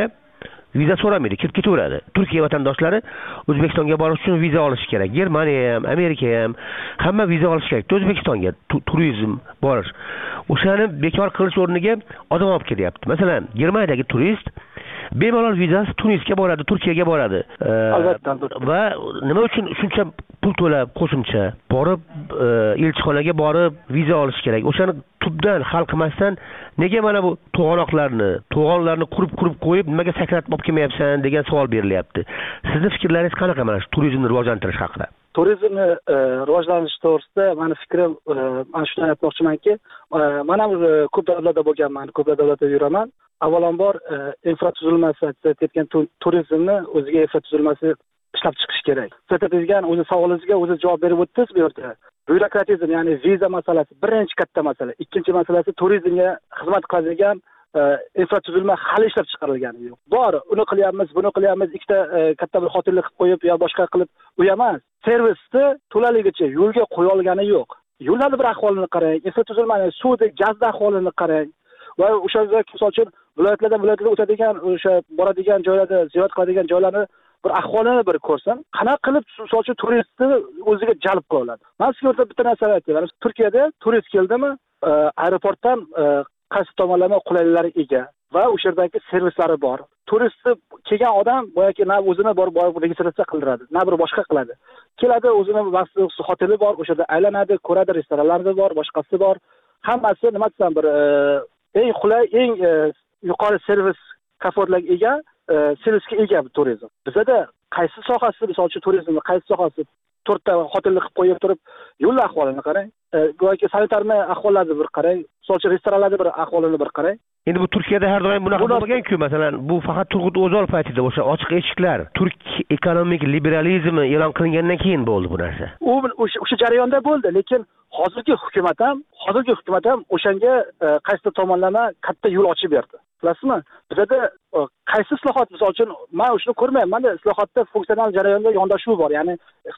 viza so'ramaydi, kirib ketaveradi. Turkiya vatandoshlari O'zbekistonga borish uchun viza olishi kerak. Germaniya ham, Amerika ham hamma viza olishi kerak. O'zbekistonga turizm borish. O'shani bekor qilish o'rniga odam olib kelyapti. Masalan, Germaniyadagi turist bemalol vizasi Tunisga boradi, Turkiyaga boradi. Albatta. Va nima uchun shuncha pul to'lab qo'shimcha borib elchixonaga borib viza olish kerak? O'shani tubdan hal qilmasdan nega mana bu to'g'anoqlarni, to'g'onlarni qurib-qurib qo'yib, nimaga sakratib olib kelmayapsan degan savol berilyapti. Sizni fikrlaringiz qanaqa mana shu turizmni rivojlantirish haqida? Turizmni rivojlantirish to'g'risida meni fikrim mana shunday aytmoqchimanki, mana bu ko'p davlatlarda bo'lganman, ko'p davlatlarda yuraman. Avvalambor infratuzilmasi aytayotgan turizmni o'ziga infratuzilmasi ishlab chiqish kerak. Siz aytadigan o'zi savolingizga o'zi javob berib o'tdingiz bu yerda. Byurokratizm, ya'ni viza masalasi birinchi katta masala. Ikkinchi masalasi turizmga xizmat qiladigan infratuzilma hali ishlab chiqarilgani yo'q. Bor, uni qilyapmiz, buni qilyapmiz, ikkita katta bir hotelni qilib qo'yib yo boshqa qilib u emas. Servisni to'laligicha yo'lga qo'ya olgani yo'q. Yo'llarning bir ahvolini qarang, infratuzilmani, suvni, gazni ahvolini qarang. Va o'shanda misol uchun viloyatlardan viloyatlarga o'tadigan, o'sha boradigan joylarda, ziyorat qiladigan joylarni bir ahvolini bir ko'rsin. Qanaqa qilib misol uchun turistni o'ziga jalb qila oladi. Men sizga bitta narsa aytaman. Turkiyada turist keldimi, aeroportdan qaysi tomonlama qulayliklar ega va o'sha yerdagi servislari bor. Turistni kelgan odam boyaki na o'zini borib borib registratsiya qildiradi, na bir boshqa qiladi. Keladi, o'zini maxsus hoteli bor, o'sha yerda aylanadi, ko'radi, restoranlari bor, boshqasi bor. Hammasi nima desam bir eng qulay, eng yuqori servis komfortlarga ega, servisga ega turizm. Bizda qaysi sohasi, misol uchun turizmning qaysi sohasi to'rtta hotelni qilib qo'yib turib, yo'llar ahvolini qarang. Go'yoki sanitarniy ahvollarni bir qarang, misol uchun restoranlarning bir ahvolini bir qarang. Endi bu Turkiyada har doim bunaqa bo'lmagan-ku, masalan, bu faqat Turg'ut O'zol paytida o'sha ochiq eshiklar, turk ekonomik liberalizmi e'lon qilingandan keyin bo'ldi bu narsa. U o'sha jarayonda bo'ldi, lekin hozirgi hukumat ham, hozirgi hukumat ham o'shanga qaysi tomonlama katta yo'l ochib berdi. Bilasizmi? Bizda qaysi islohot, misol uchun, men shuni ko'rmayman. Menda islohotda funksional jarayonda yondashuv bor. Ya'ni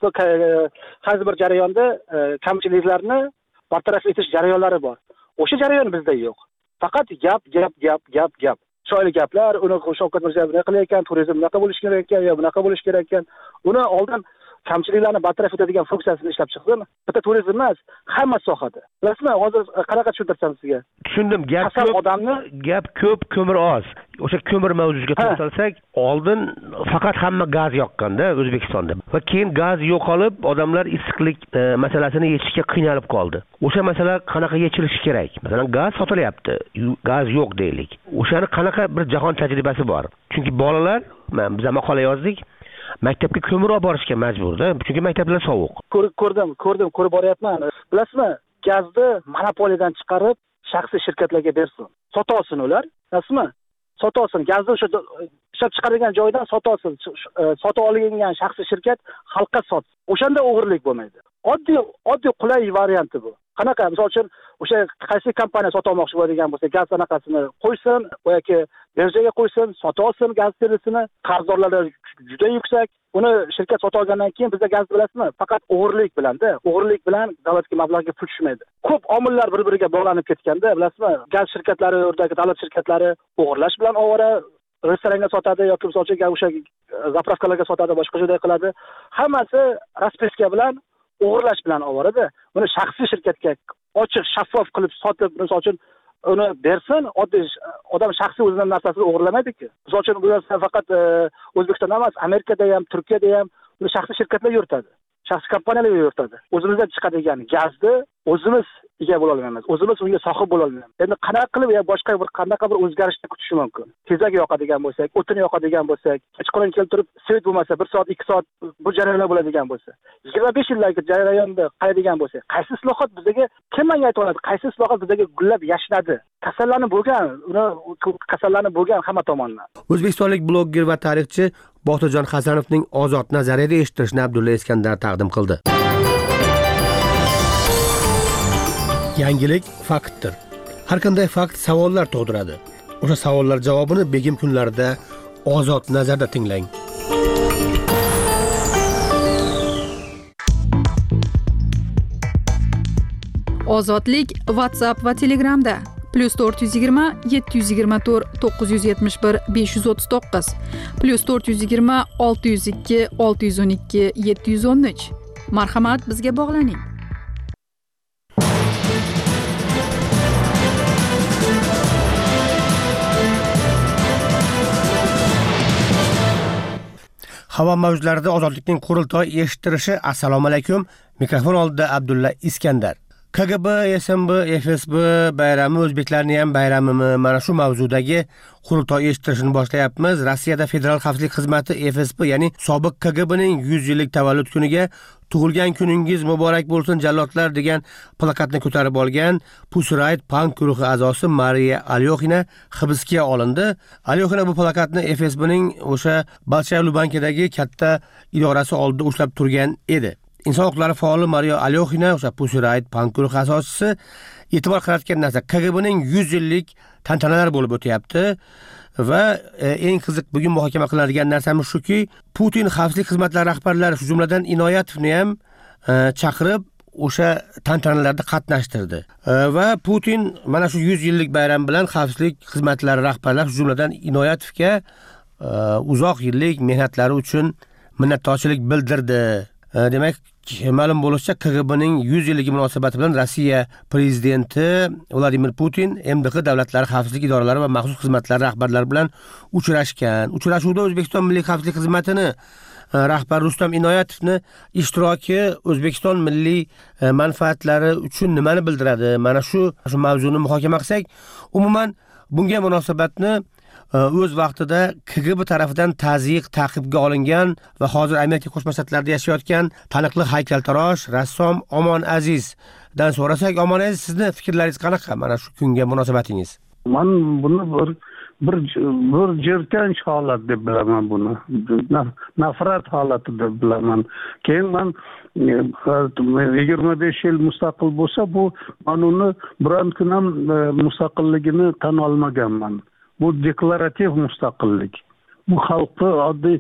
qaysi bir jarayonda kamchiliklarni bartaraf etish jarayonlari bor. O'sha jarayon bizda yo'q. Faqat gap, gap, gap, gap, gap. Chiroyli gaplar, uni Shavkat Mirziyoyev bunaqa qilayotgan, turizm bunaqa bo'lishi kerak ekan, yo bunaqa bo'lishi kerak ekan. Uni oldin kamchiliklarni bartaraf etadigan funksiyasini ishlab chiqsin. Bitta turizm emas, hamma sohada. Bilasizmi, hozir qanaqa tushuntirsam sizga? Tushundim. Gap ko'p, odamni gap ko'p, ko'mir oz. O'sha ko'mir mavzusiga to'xtalsak, oldin faqat hamma gaz yoqqanda O'zbekistonda. Va keyin gaz yo'qolib, odamlar issiqlik masalasini yechishga qiynalib qoldi. O'sha masala qanaqa yechilishi kerak? Masalan, gaz sotilyapti, gaz yo'q deylik. O'shani qanaqa bir jahon tajribasi bor? Chunki bolalar, biz maqola yozdik, maktabga ko'mir olib borishga majburda, chunki maktablar sovuq. Ko'rdim, ko'rdim, ko'rib boryapman. Bilasizmi, gazni monopoliyadan chiqarib shaxsiy shirkatlarga bersin. Sota olsin ular, bilasizmi? Sota olsin. Gazni o'sha ishlab chiqarilgan joydan sota olsin. Sota olingan shaxsiy shirkat xalqqa sotsin. O'shanda o'g'irlik bo'lmaydi. Oddiy, oddiy qulay varianti bu. Qanaqa, misol uchun, o'sha qaysi kompaniya sota olmoqchi bo'ladigan bo'lsa, gaz anaqasini qo'ysin, yoki birjaga qo'ysin, sota olsin gaz servisini, qarzdorlari juda yuksak. Uni shirkat sota olgandan keyin bizda gaz bilasizmi, faqat o'g'irlik bilan-da, o'g'irlik bilan davlatga mablag'ga pul tushmaydi. Ko'p omillar bir-biriga bog'lanib ketganda, bilasizmi, gaz shirkatlari, o'rdagi davlat shirkatlari o'g'irlash bilan ovora, restoranga sotadi yoki misol uchun o'sha zapravkalarga sotadi, boshqa joyda qiladi. Hammasi raspeska bilan, o'g'irlash bilan ovorada. Buni shaxsiy shirkatga ochiq, shaffof qilib sotib, misol uchun uni bersin, oddiy odam shaxsiy o'zining narsasini o'g'irlamaydi-ku. Misol uchun bu narsa faqat O'zbekistonda emas, Amerikada ham, Turkiyada ham uni shaxsiy shirkatlar yuritadi. Shaxsiy kompaniyalar yuritadi. O'zimizdan chiqadigan gazni o'zimiz ega bo'la olmaymiz. O'zimiz unga sohib bo'la olmaymiz. Endi qanaqa qilib ya boshqa bir qanaqa bir o'zgarishni kutish mumkin? Tezak yoqadigan bo'lsak, o'tin yoqadigan bo'lsak, kechqurun kelib turib, svet bo'lmasa bir soat, ikki soat bu jarayonlar bo'ladigan bo'lsa, yigirma besh yillik jarayonda qaraydigan bo'lsak, qaysi islohot bizga kim menga ayta oladi? Qaysi islohot bizga gullab yashnadi? Kasallanib bo'lgan, uni kasallanib bo'lgan hamma tomonidan. O'zbekistonlik blogger va tarixchi Botirjon Hasanovning Ozod nazariyada eshittirishni Abdulla Iskandar taqdim qildi. Yangilik faktdir. Har qanday fakt savollar tug'diradi. O'sha savollar javobini begim kunlarida Ozod nazarda tinglang. Ozodlik WhatsApp va Telegramda. plus to'rt yuz yigirma yetti yuz yigirma to'rt to'qqiz yuz yetmish bir besh yuz o'ttiz to'qqiz plus to'rt yuz yigirma olti yuz ikki olti yuz o'n ikki yetti yuz o'n uch. Marhamat, bizga bog'laning. Havo mavjlarida ozodlikning qurultoy eshittirishi. Assalomu alaykum. Mikrofon oldida Abdulla Iskandar. K G B, S M B, F S B bayrami o'zbeklarning ham bayramimi? Mana shu mavzudagi qurultoy eshittirishni boshlayapmiz. Rossiyada Federal xavfsizlik xizmati F S B, ya'ni sobiq K G B'ning yuz yillik tavallud kuniga "Tug'ilgan kuningiz muborak bo'lsin jallodlar" degan plakatni ko'tarib olgan Pussy Riot punk guruhi a'zosi Mariya Alyoxina hibsga olindi. Alyoxina bu plakatni F S B'ning o'sha Bolshay Lubankadagi katta idorasi oldida ushlab turgan edi. Inson huquqlari faoli Mariya Alyoxina, o'sha Pussy Riot punk guruhi asoschisi, e'tibor qaratgan narsa K G B'ning yuz yillik tantanalar bo'lib o'tyapti. Va eng qiziq bugun muhokama qilinadigan narsamiz shuki, Putin xavfsizlik xizmatlari rahbarlari, shu jumladan Inoyatovni ham chaqirib o'sha tantanalarda qatnashtirdi. Va Putin mana shu yuz yillik bayram bilan xavfsizlik xizmatlari rahbarlari, shu jumladan Inoyatovga uzoq yillik mehnatlari uchun minnatdorchilik bildirdi. Demak, ma'lum bo'lishicha, K G B'ning yuz yilligi munosabati bilan Rossiya prezidenti Vladimir Putin M D X davlatlari xavfsizlik idoralari va maxsus xizmatlar rahbarlari bilan uchrashgan. Uchrashuvda O'zbekiston Milliy xavfsizlik xizmatini rahbari Rustam Inoyatovni ishtiroki O'zbekiston milliy manfaatlari uchun nimani bildiradi? Mana shu shu mavzuni muhokama qilsak, umuman bunga munosabatni o'z vaqtida K G B tarafidan tazyiq ta'qibga olingan va hozir Amerika Qo'shma Shtatlarida yashayotgan taniqli haykaltarosh, rassom Omon Azizdan so'rasak, Omon Aziz, sizni fikrlaringiz qanaqa mana shu kunga munosabatingiz? Men buni bir bir bir jirkanch holat deb bilaman buni. Nafrat holati deb bilaman. Keyin men yigirma besh yil mustaqil bo'lsa, bu men uni biron kun ham mustaqilligini tan olmaganman. Bu deklarativ mustaqillik. Bu xalqni oddiy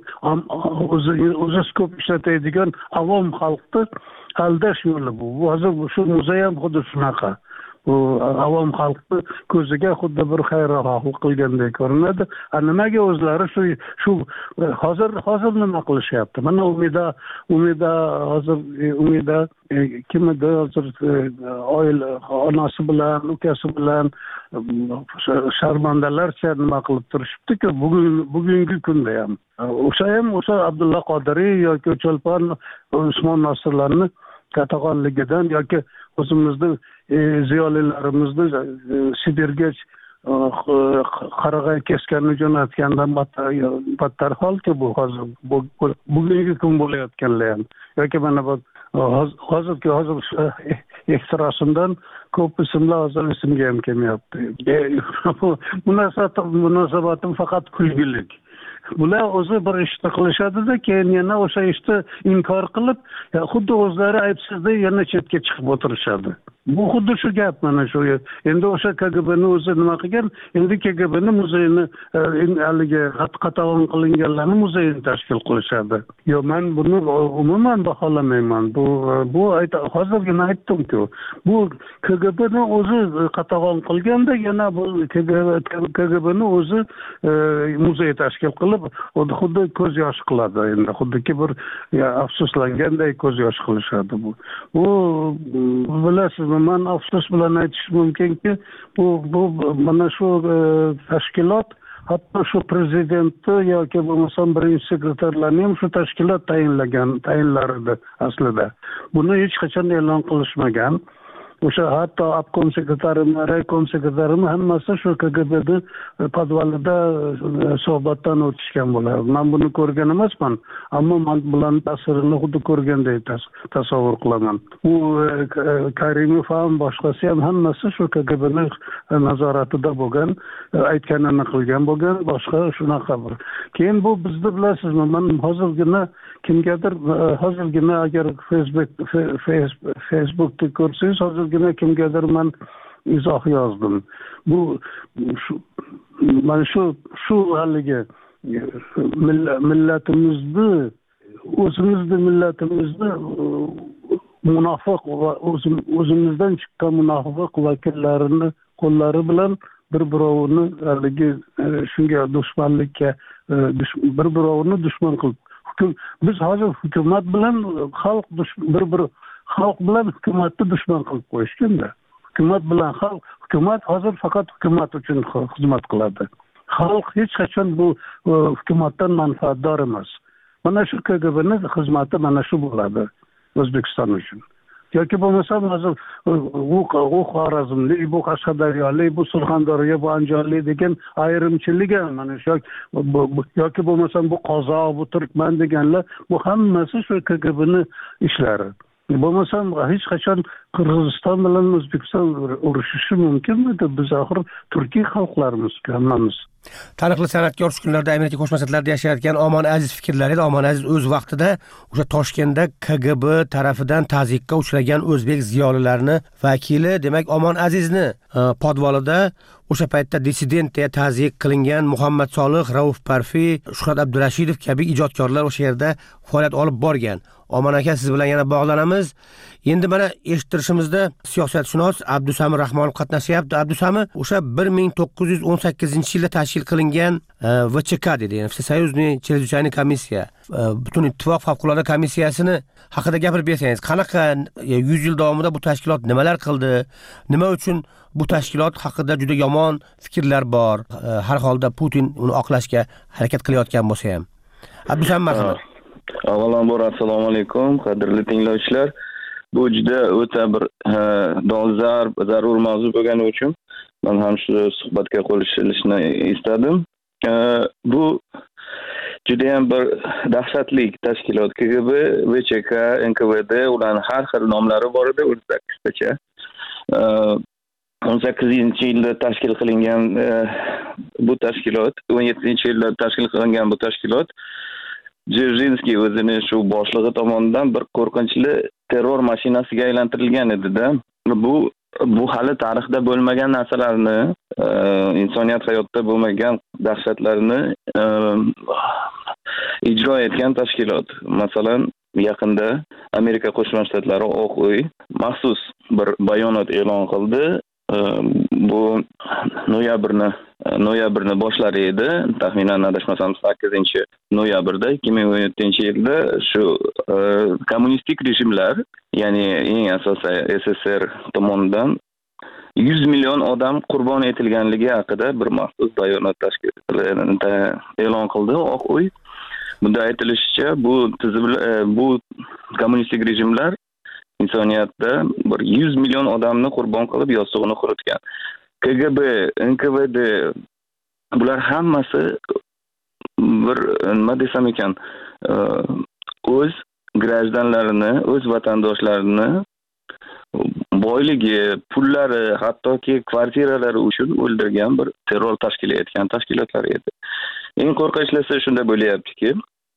o'zi ko'p ishlatadigan avom xalqni aldash yo'li bu. Hozir shu muzey ham xuddi shunaqa. Bu avom xalqni ko'ziga xuddi bir xayrixohlik qilgandek ko'rinadi. Nimaga o'zlari shu shu hozir hozir nima qilishyapti? Mana Umida Umida hozir Umida kim edi? Hozir oila onasi bilan, ukasi bilan sharmandalarcha nima qilib turishibdi-ku bugun bugungi kunda ham. O'sha ham o'sha Abdulla Qodiriy yoki Cho'lpon Usmon Nosirlarni qatag'onligidan yoki o'zimizni ziyolilarimizni Sibirga qarag'ay keskanni jo'natgandan battar holki bu hozir bugungi kun bo'layotganlar ham. Yoki mana bu hozirgi hozir ehtirosimdan ko'p ismlar hozir esimga ham kelmayapti. Munosabatim munosabatim faqat kulgilik. Bular o'zi bir ishni qilishadi-da, keyin yana o'sha ishni inkor qilib, xuddi o'zlari aybsizday yana chetga chiqib o'tirishadi. Bu xuddi shu gap mana shu. Endi o'sha K G B'ni o'zi nima qilgan? Endi K G B'ni muzeyini haligi qatag'on qilinganlarni muzeyini tashkil qilishadi. Yo, men buni umuman baholamayman. Bu bu hozirgina aytdim-ku. Bu K G B'ni o'zi qatag'on qilganda yana bu K G B'ni o'zi muzey tashkil qilib, xuddi ko'z yosh qiladi. Endi xuddiki bir afsuslanganday ko'z yosh qilishadi bu. Bu bilasiz, men afsus bilan aytish mumkinki, bu bu mana shu tashkilot hatto shu prezidentni yoki bo'lmasam birinchi sekretarlarni ham shu tashkilot tayinlagan, tayinlar edi aslida. Buni hech qachon e'lon qilishmagan. O'sha hatto obkom sekretarimi, raykom sekretarimi hammasi shu K G B'ni podvalida suhbatdan o'tishgan bo'ladi. Men buni ko'rgan emasman, ammo men bilan ta'sirini xuddi ko'rganday tasavvur qilaman. U Karimov ham boshqasi ham hammasi shu K G B'ni nazoratida bo'lgan, aytganini qilgan bo'lgan, boshqa shunaqa bir. Keyin bu bizni bilasizmi, men hozirgina kimgadir hozirgina agar Facebook Facebookda ko'rsangiz, hozirgina kimgadir men izoh yozdim. Bu mana shu shu haligi millatimizni, o'zimizni millatimizni munofiq va o'zimizdan chiqqan munofiq vakillarini qo'llari bilan bir birovini haligi shunga dushmanlikka bir birovini dushman qilib hukm biz hozir hukumat bilan xalq bir bir xalq bilan hukumatni dushman qilib qo'yishganda hukumat bilan xalq hukumat hozir faqat hukumat uchun xizmat qiladi. Xalq hech qachon bu hukumatdan manfaatdor emas. Mana shu K G B'ning xizmati mana shu bo'ladi O'zbekiston uchun. Yoki bo'lmasa hozir u u Xorazmlik, bu Qashqadaryolik, bu Surxondaryo, bu Andijonlik degan ayrimchilik mana shu yoki bo'lmasa bu Qozoq, bu Turkman deganlar bu hammasi shu K G B'ning ishlari. Bo'lmasam hech qachon Qirg'iziston bilan O'zbekiston urushishi mumkinmidi? Biz axir turkiy xalqlarmiz hammamiz. Taniqli san'atkor shu kunlarda Amerika Qo'shma Shtatlarida yashayotgan Omon Aziz fikrlari edi. Omon Aziz o'z vaqtida o'sha Toshkentda K G B tarafidan tazyiqqa uchragan o'zbek ziyolilarini vakili, demak Omon Azizni podvolida o'sha paytda dissidentga tazyiq qilingan Muhammad Solih, Rauf Parfi, Shuhrat Abdurashidov kabi ijodkorlar o'sha yerda faoliyat olib borgan. Omon aka, siz bilan yana bog'lanamiz. Endi mana eshittirishimizda siyosatshunos Abdusamir Rahmonov qatnashyapti. Abdusamir o'sha bir ming to'qqiz yuz o'n sakkizinchi yilda tashkil qilingan V Ch K dedi, ya'ni Всесоюзный чрезвычайный komissiya, butun ittifoq favqulodda komissiyasini haqida gapirib bersangiz, qanaqa yuz yil davomida bu tashkilot nimalar qildi? Nima uchun bu tashkilot haqida juda yomon fikrlar bor? Har holda Putin uni oqlashga harakat qilayotgan bo'lsa ham. Abdusamir marhamat. Avvalambor assalomu alaykum, qadrli tinglovchilar. Bu juda o'ta bir dolzarb, zarur mavzu bo'lgani uchun men ham shu suhbatga qo'shilishni istadim. Bu juda ham bir dahshatli tashkilot. K G B, V Ch K, N K V D, ularning har xil nomlari bor edi o'n sakkizgacha. o'n sakkizinchi yilda tashkil qilingan bu tashkilot, o'n yettinchi yilda tashkil qilingan bu tashkilot Dzerzhinskiy o'zini shu boshlig'i tomonidan bir qo'rqinchli terror mashinasiga aylantirilgan edi-da. Bu bu hali tarixda bo'lmagan narsalarni, insoniyat hayotida bo'lmagan dahshatlarni ijro etgan tashkilot. Masalan, yaqinda Amerika Qo'shma Shtatlari Oq uy maxsus bir bayonot e'lon qildi. Bu noyabrni noyabrni boshlari edi, taxminan adashmasam sakkizinchi noyabrda ikki ming o'n yettinchi yilda shu kommunistik rejimlar, ya'ni eng asosiy S S R tomonidan yuz million odam qurbon etilganligi haqida bir maxsus bayonot tashkil e'lon qildi Oq uy. Bunda aytilishicha, bu bu kommunistik rejimlar insoniyatda bir yuz million odamni qurbon qilib yostig'ini quritgan. K G B, N K V D bular hammasi bir nima desam ekan, o'z grajdanlarini, o'z vatandoshlarini boyligi, pullari, hattoki kvartiralari uchun o'ldirgan bir terror tashkil etgan tashkilotlar edi. Eng qo'rqinchlisi shunda bo'layaptiki,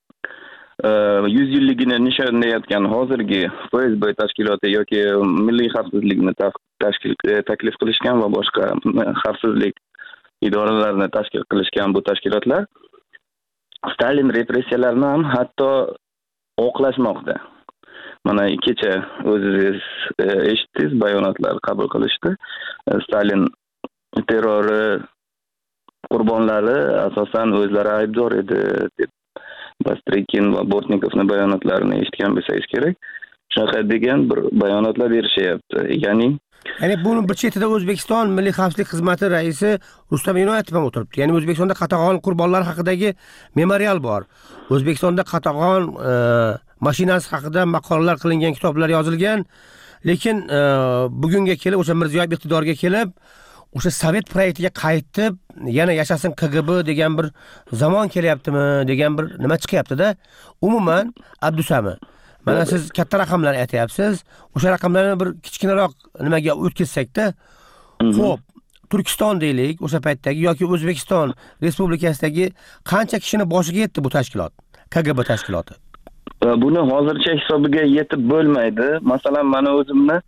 yuz yilligini nishonlayotgan hozirgi F S B tashkiloti yoki milliy xavfsizlikni tashkil taklif qilishgan va boshqa xavfsizlik idoralarini tashkil qilishgan bu tashkilotlar Stalin repressiyalarini ham hatto oqlashmoqda. Mana kecha o'zingiz eshitdingiz, bayonotlar qabul qilishdi. Stalin terrori qurbonlari asosan o'zlari aybdor edi deb Bastrikin va Bortnikovning bayonotlarini eshitgan bo'lsangiz kerak. Shunaqa degan bir bayonotlar berishyapti. Ya'ni Ya'ni buni bir chetida O'zbekiston Milliy xavfsizlik xizmati raisi Rustam Inoyatov ham o'tiribdi. Ya'ni O'zbekistonda qatag'on qurbonlar haqidagi memorial bor. O'zbekistonda qatag'on mashinasi haqida maqolalar qilingan, kitoblar yozilgan. Lekin bugunga kelib o'sha Mirziyoyev iqtidorga kelib o'sha Sovet proyektiga qaytib, yana yashasin K G B degan bir zamon kelyaptimi degan bir nima chiqyapti-da. Umuman Abdusamir, mana siz katta raqamlar aytyapsiz. O'sha raqamlarni bir kichkinaroq nimaga o'tkazsak-da, xo'p, Turkiston deylik, o'sha paytdagi yoki O'zbekiston Respublikasidagi qancha kishini boshiga yetdi bu tashkilot, K G B tashkiloti? Buni hozircha hisobiga yetib bo'lmaydi. Masalan, mana o'zimni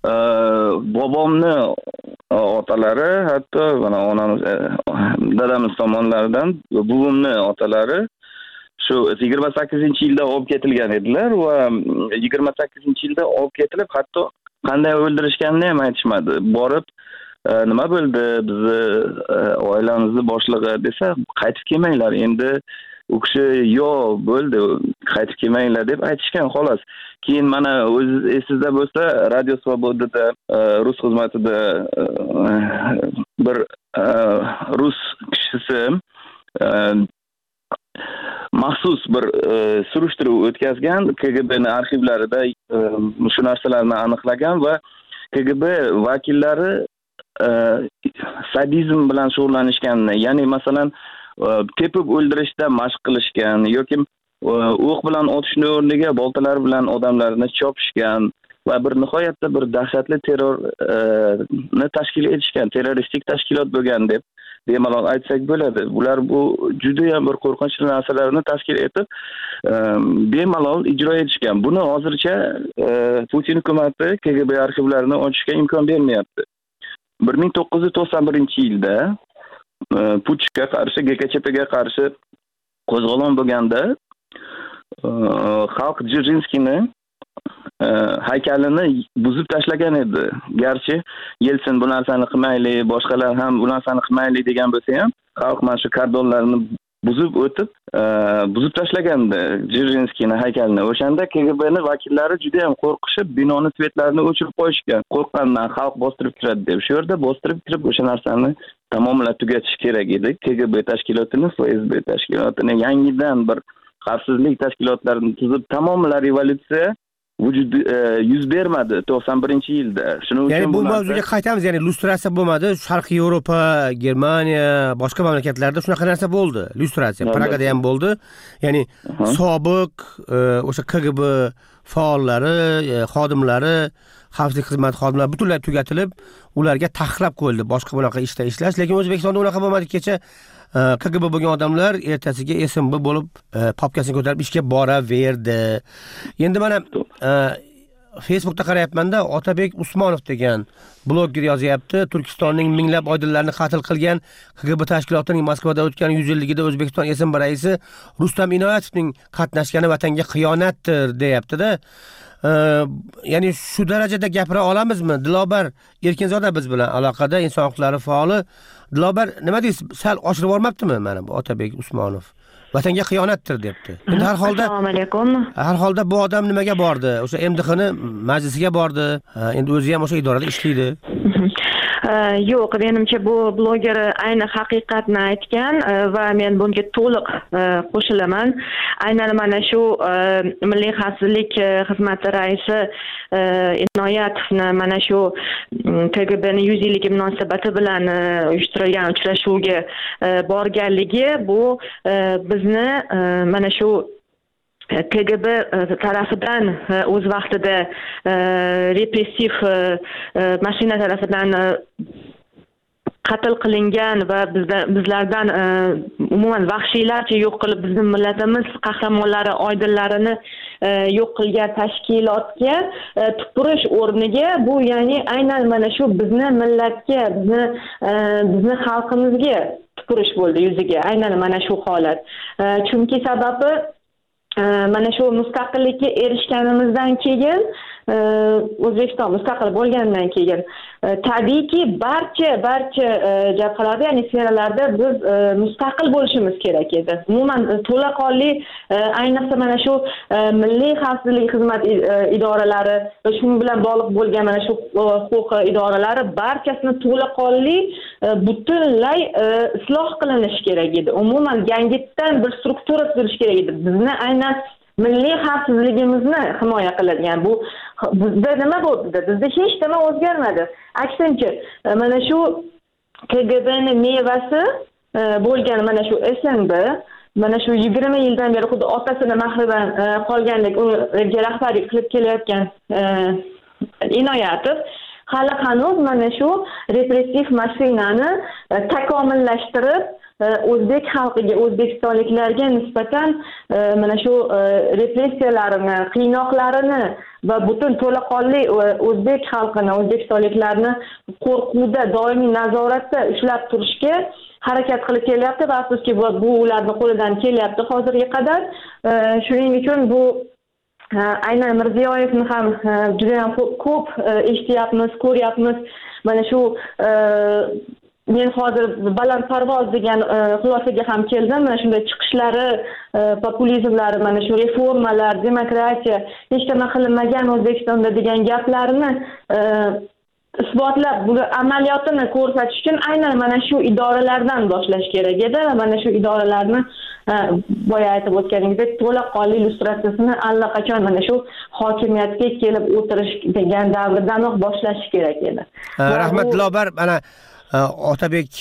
bobomni otalari, hatto mana onamiz, dadamiz tomonlaridan buvimni otalari shu yigirma sakkizinchi yilda olib ketilgan edilar va yigirma sakkizinchi yilda olib ketilib, hatto qanday o'ldirishganini ham aytishmadi. Borib nima bo'ldi bizni oilamizni boshlig'i desa qaytib kelmanglar endi u kishi yo'q bo'ldi qaytib kelmanglar deb aytishgan xolos. Keyin mana o'z esingizda bo'lsa Radio Svobodada rus xizmatida bir rus kishisi maxsus bir surishtiruv o'tkazgan, K G B'ning arxivlarida shu narsalarni aniqlagan va K G B vakillari sadizm bilan shug'ullanishganini, ya'ni masalan tepib o'ldirishda mashq qilishgan yoki o'q bilan otishni o'rniga boltalar bilan odamlarni chopishgan va bir nihoyatda bir dahshatli terrorni tashkil etishgan, terroristik tashkilot bo'lgan deb bemalol aytsak bo'ladi. Bular bu juda ham bir qo'rqinchli narsalarni tashkil etib bemalol ijro etishgan. Buni hozircha Putin hukumati K G B arxivlarini ochishga imkon bermayapti. bir ming to'qqiz yuz to'qson birinchi yilda Puchga qarshi, G K Ch Pga qarshi qo'zg'olon bo'lganda xalq Dzerzhinskiyni haykalini buzib tashlagan edi. Garchi Yeltsin bu narsani qilmaylik, boshqalar ham bu narsani qilmaylik degan bo'lsa ham, xalq mana shu kordonlarni buzib o'tib, buzib tashlagandi Dzerzhinskiyni haykalini. O'shanda K G B'ning vakillari juda ham qo'rqishib, binoni svetlarini o'chirib qo'yishgan. Qo'rqqandan xalq bostirib kiradi deb. Shu yerda bostirib kirib o'sha narsani tamomila tugatish kerak edi. K G B tashkilotini, F S B tashkilotini yangidan bir xavfsizlik tashkilotlarini tuzib tamomila revolyutsiya vujud yuz bermadi to'qson birinchi yilda. Shuning uchun ya'ni bu mavzuga qaytamiz, ya'ni lustratsiya bo'lmadi. Sharqiy Yevropa, Germaniya, boshqa mamlakatlarda shunaqa narsa bo'ldi. Lustratsiya Pragada ham bo'ldi. Ya'ni sobiq o'sha K G B faollari, xodimlari, xavfsizlik xizmati xodimlari butunlay tugatilib, ularga taqiqlab qo'yildi boshqa bunaqa ishda ishlash. Lekin O'zbekistonda unaqa bo'lmadi. Kecha K G B bo'lgan odamlar ertasiga S M B bo'lib papkasini ko'tarib ishga boraverdi. Endi mana Facebookda qarayapmanda, Otabek Usmonov degan bloger yozyapti. Turkistonning minglab oydinlarni qatl qilgan K G B tashkilotining Moskvada o'tgan yuz yilligida O'zbekiston S M B raisi Rustam Inoyatovning qatnashgani vatanga xiyonatdir deyapti-da. Ya'ni shu darajada gapira olamizmi? Dilobar Erkinzoda biz bilan aloqada, inson huquqlari faoli. Dilobar, nima deysiz? Sal oshirib yormabdimi mana bu Otabek Usmonov? Vatanga xiyonatdir debdi. Endi har holda Assalomu alaykum. Har holda bu odam nimaga bordi? O'sha M D X'ni majlisiga bordi. Endi o'zi ham o'sha idorada ishlaydi. Yo'q, menimcha bu bloger ayni haqiqatni aytgan va men bunga to'liq qo'shilaman. Aynan mana shu Milliy xavfsizlik xizmati raisi Inoyatovni mana shu K G B'ning yuz yilligi munosabati bilan uyushtirilgan uchrashuvga borganligi bu bizni mana shu K G B tarafidan o'z vaqtida repressiv mashina tarafidan qatl qilingan va bizlardan umuman vahshiylarcha yo'q qilib bizning millatimiz qahramonlari oydinlarini yo'q qilgan tashkilotga tupurish o'rniga bu ya'ni aynan mana shu bizni millatga, bizni bizni xalqimizga tupurish bo'ldi yuziga. Aynan mana shu holat. Chunki sababi mana shu mustaqillikka erishganimizdan keyin O'zbekiston mustaqil bo'lgandan keyin tabiiyki barcha barcha jabhalarda, ya'ni sferalarda biz mustaqil bo'lishimiz kerak edi. Umuman to'laqonli, ayniqsa mana shu milliy xavfsizlik xizmat idoralari va shuning bilan bog'liq bo'lgan mana shu huquq idoralari barchasini to'laqonli butunlay isloh qilinishi kerak edi. Umuman yangitdan bir struktura tuzilishi kerak edi. Bizni aynan milliy xavfsizligimizni himoya qiladigan bu bizda nima bo'ldi? Bizda hech nima o'zgarmadi. Aksincha, mana shu K G B'ning mevasi bo'lgan mana shu S M B, mana shu yigirma yildan beri xuddi otasini mahridan qolgandek unga rahbarlik qilib kelayotgan Inoyatov hali hanuz mana shu repressiv mashinani takomillashtirib o'zbek xalqiga, o'zbekistonliklarga nisbatan mana shu repressiyalarini, qiynoqlarini va butun to'laqonli o'zbek xalqini, o'zbekistonliklarni qo'rquvda, doimiy nazoratda ushlab turishga harakat qilib kelyapti va afsuski bu ularning qo'lidan kelyapti hozirga qadar. Shuning uchun bu aynan Mirziyoyevni ham juda ham ko'p eshityapmiz, ko'ryapmiz. Mana shu men hozir balandparvoz degan xulosaga ham keldim. Mana shunday chiqishlari, populizmlari, mana shu reformalar, demokratiya hech nima qilinmagan O'zbekistonda degan gaplarni isbotlab, bu amaliyotini ko'rsatish uchun aynan mana shu idoralardan boshlash kerak edi va mana shu idoralarni boya aytib o'tganingizdek to'laqonli illyustratsiyasini allaqachon mana shu hokimiyatga kelib o'tirish degan davrdanoq boshlash kerak edi. Rahmat Dilobar, mana Otabek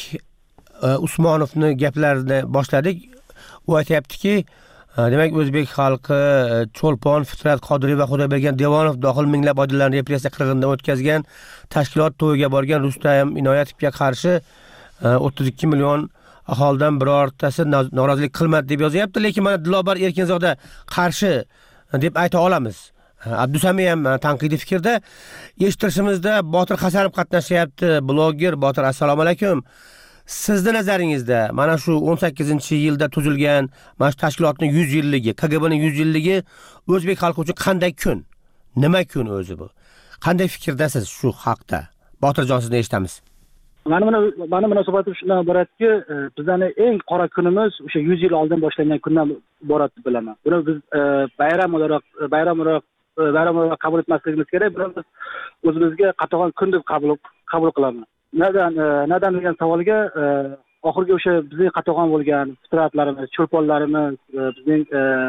Usmonovni gaplarini boshladik. U aytayaptiki, demak o'zbek xalqi Cho'lpon, Fitrat Qodiriy va Xudoybergan Devonov dohil minglab odillarni repressiya qirg'inidan o'tkazgan, tashkilot to'yiga borgan Rustam Inoyatovga qarshi o'ttiz ikki million aholidan birortasi norozilik qilmadi deb yozyapti, lekin mana Dilobar Erkinzoda qarshi deb ayta olamiz. Abdusami ham tanqidiy fikrda. Eshittirishimizda Botir Hasanov qatnashyapti. Bloger Botir, assalomu alaykum. Sizning nazaringizda mana shu o'n sakkizinchi yilda tuzilgan mana shu tashkilotning yuz yilligi, K G Bning yuz yilligi o'zbek xalqi uchun qanday kun? Nima kun o'zi bu? Qanday fikrdasiz shu haqda? Botirjon, sizni eshitamiz. Mana buni mana munosabatim shundan iboratki, bizning eng qora kunimiz o'sha yuz yil oldin boshlangan kundan iborat deb bilaman. Buni biz bayram o'laroq bayram o'laroq bayram o'laroq qabul etmasligimiz kerak. Buni biz o'zimizga qatag'on kun deb qabul qabul qilamiz. Neden neden degan savolga oxirgi o'sha bizning qatag'on bo'lgan fitratlarimiz, cho'lponlarimiz, bizning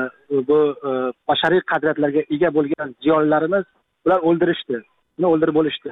bu bashariy qadriyatlarga ega bo'lgan ziyolilarimiz ular o'ldirishdi. Uni o'ldirib bo'lishdi.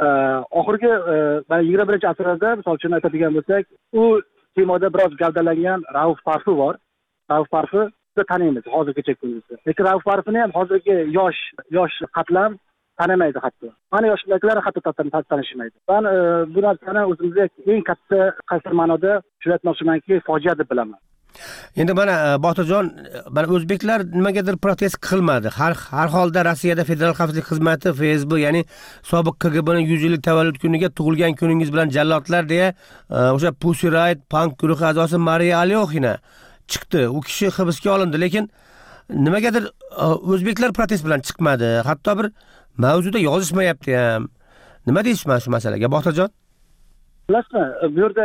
Oxirgi yigirma birinchi asrda misol uchun aytadigan bo'lsak, u temoda biroz gavdalangan Rauf Parfi bor. Rauf Parfi biz taniymiz hozirgacha kunduzda. Lekin Rauf Parfini ham hozirgi yosh yosh qatlam tanimaydi hatto. Mana yoshlarlar hatto tanishmaydi. Men bu narsani o'zimizga eng katta qaysi ma'noda tushunmoqchimanki, fojia deb bilaman. Endi mana Botirjon, mana o'zbeklar nimagadir protest qilmadi. Har har holda Rossiyada Federal xavfsizlik xizmati F S B, ya'ni sobiq K G Bning yuz yillik tavallud kuniga tug'ilgan kuningiz bilan jallodlar deya o'sha Pussy Riot punk guruhi a'zosi Mariya Alyoxina chiqdi. U kishi hibsga olindi, lekin nimagadir o'zbeklar protest bilan chiqmadi. Hatto bir mavzuda yozishmayapti ham. Nima deysiz mana shu masalaga, Botirjon? Bilasizmi, bu yerda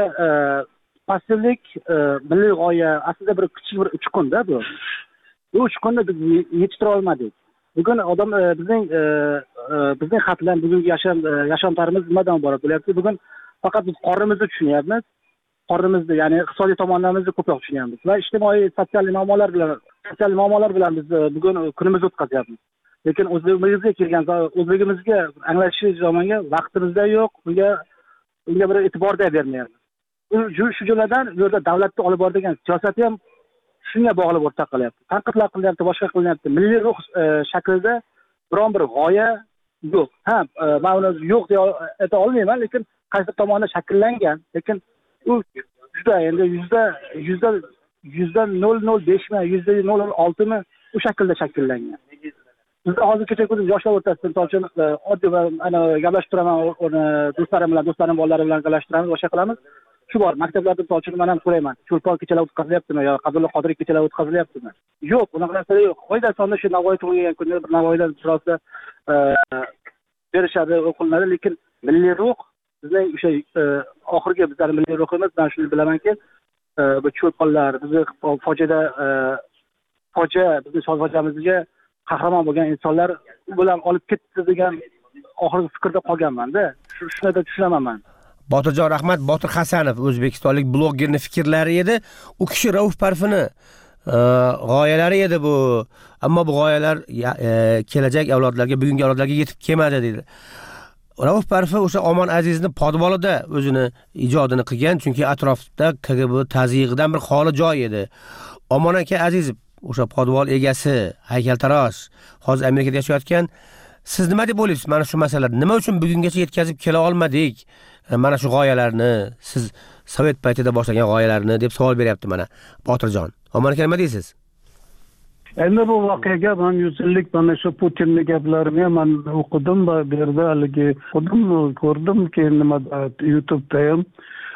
passivlik milliy g'oya aslida bir kichik bir uchqunda bu. Bu uchqunda biz yetishtira olmadik. Bugun odam bizning bizning xatlar, bugungi yasham yasham tarzimiz nimadan iborat bo'lyapti? Bugun faqat biz qornimizni tushunyapmiz. Qornimizni, ya'ni iqtisodiy tomonlarimizni ko'proq tushunyapmiz va ijtimoiy sotsial muammolar bilan sotsial muammolar bilan biz bugun kunimizni o'tkazyapmiz. Lekin o'zbegimizga kelgan o'zbegimizga anglashish zamonga vaqtimizda yo'q, unga unga bir e'tiborda bermayapmiz. Shu jumladan bu yerda davlatda olib boradigan siyosati ham shunga bog'liq o'rta qilyapti. Tanqidlar qilyapti, boshqa qilyapti. Milliy ruh shaklida biron bir g'oya yo'q. Ha, men uni yo'q deb ayta olmayman, lekin qaysi tomonda shakllangan, lekin u juda endi yuzda yuzda yuzda nol nol besh mi, yuzda nol nol olti mi u shaklda shakllangan. Biz hozirgacha ko'rib yoshlar o'rtasida misol uchun oddiy ana gaplashib turaman, do'stlarim bilan, do'stlarim bolalari bilan gaplashib turamiz, boshqa qilamiz. Shu bor, maktablarda misol uchun men ham so'rayman, Cho'lpon kechalar o'tkazilyaptimi yo Abdulla Qodiriy kechalar o'tkazilyaptimi? Yo'q, unaqa narsalar yo'q. Qo'yda sonda shu Navoiy tug'ilgan kunda bir Navoiydan birozda berishadi, o'qilinadi, lekin milliy ruh bizning o'sha oxirgi bizning milliy ruhimiz, men shuni bilamanki, bu cho'lponlar bizni fojiada fojia bizning fojiamizga qahramon bo'lgan insonlar bilan olib ketdi degan oxirgi fikrda qolganman-da. Shuni da tushunaman men. Botirjon, rahmat. Botir Hasanov, o'zbekistonlik blogerning fikrlari edi. U kishi Rauf Parfini g'oyalari edi bu. Ammo bu g'oyalar kelajak avlodlarga, bugungi avlodlarga yetib kelmadi dedi. Rauf Parfi o'sha Omon Azizning podvolida o'zini ijodini qilgan, chunki atrofda K G B tazyiqidan bir xoli joy edi. Omon aka Azizov o'sha podvol egasi, haykaltarosh, hozir Amerikada yashayotgan. Siz nima deb o'ylaysiz mana shu masalada? Nima uchun bugungacha yetkazib kela olmadik mana shu g'oyalarni, siz Sovet paytida boshlagan g'oyalarni deb savol beryapti mana Botirjon. Omon aka nima deysiz? Endi bu voqeaga men yuz yillik mana shu Putinning gaplarini men o'qidim va bu yerda haligi o'qidim, ko'rdim, keyin nimada YouTube'da ham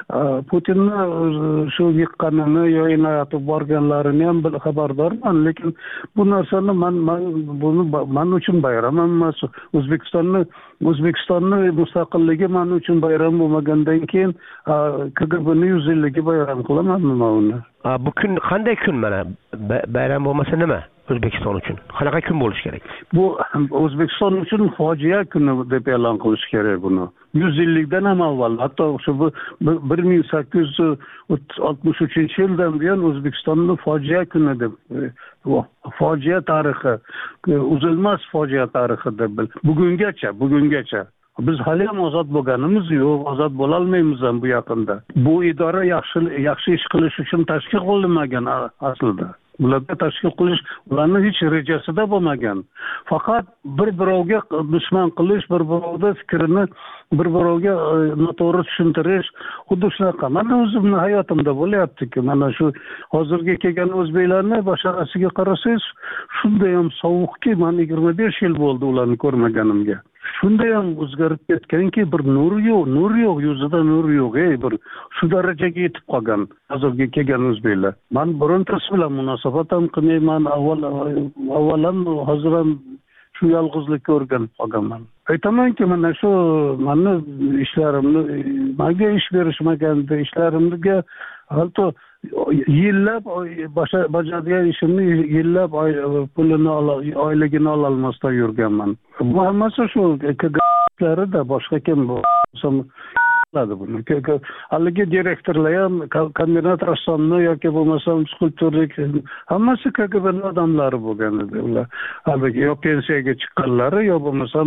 Putinni shu yiqqanini yo inoyatib borganlarini ham xabardorman, lekin bu narsani man man buni men uchun bayram emas. O'zbekistonni O'zbekistonni mustaqilligi men uchun bayram bo'lmagandan keyin K G B'ni yuz yilligi bayram qilaman nima uni. Bu kun qanday kun mana bayram bo'lmasa nima O'zbekiston uchun? Qanaqa kun bo'lishi kerak? Bu O'zbekiston uchun fojia kuni deb e'lon qilish kerak buni. yuz yillikdan ham avval, hatto shu bir ming sakkiz yuz oltmish uchinchi yildan buyon O'zbekistonning fojia kuni deb, fojia tarixi, uzilmas fojia tarixi deb bil. Bugungacha, bugungacha biz hali ham ozod bo'lganimiz yo'q, ozod bo'la olmaymiz ham bu yaqinda. Bu idora yaxshi yaxshi ish qilish uchun tashkil qilinmagan aslida. Bularga tashkil qilish ularning hech rejasida bo'lmagan. Faqat bir-birovga dushman qilish, bir-birovga fikrini bir-birovga noto'g'ri tushuntirish, xuddi shunaqa. Mana o'zimning hayotimda bo'lyapti-ku. Mana shu hozirga kelgan o'zbeklarni basharasiga qarasangiz, shunday ham sovuqki, men yigirma besh yil bo'ldi ularni ko'rmaganimga. Shunday ham o'zgarib ketganki, bir nur yo'q, nur yo'q, yuzida nur yo'q, ey bir shu darajaga yetib qolgan hozirga kelgan o'zbeklar. Men birontasi bilan munosabat ham qilmayman, avval avval ham hozir ham shu yolg'izlikka o'rganib qolganman. Aytamanki, mana shu meni ishlarimni menga ish berishmaganda, ishlarimga hatto yillab bajargan ishimni yillab pulini oyligini ola olmasdan yurganman. Bu hammasi shu K G B'larida boshqa kim bo'lsa qiladi buni. Haligi direktorlar ham kombinat rassomni yoki bo'lmasam skulptorlik hammasi K G B'ning odamlari bo'lgan edi ular. Haligi yo pensiyaga chiqqanlari yo bo'lmasam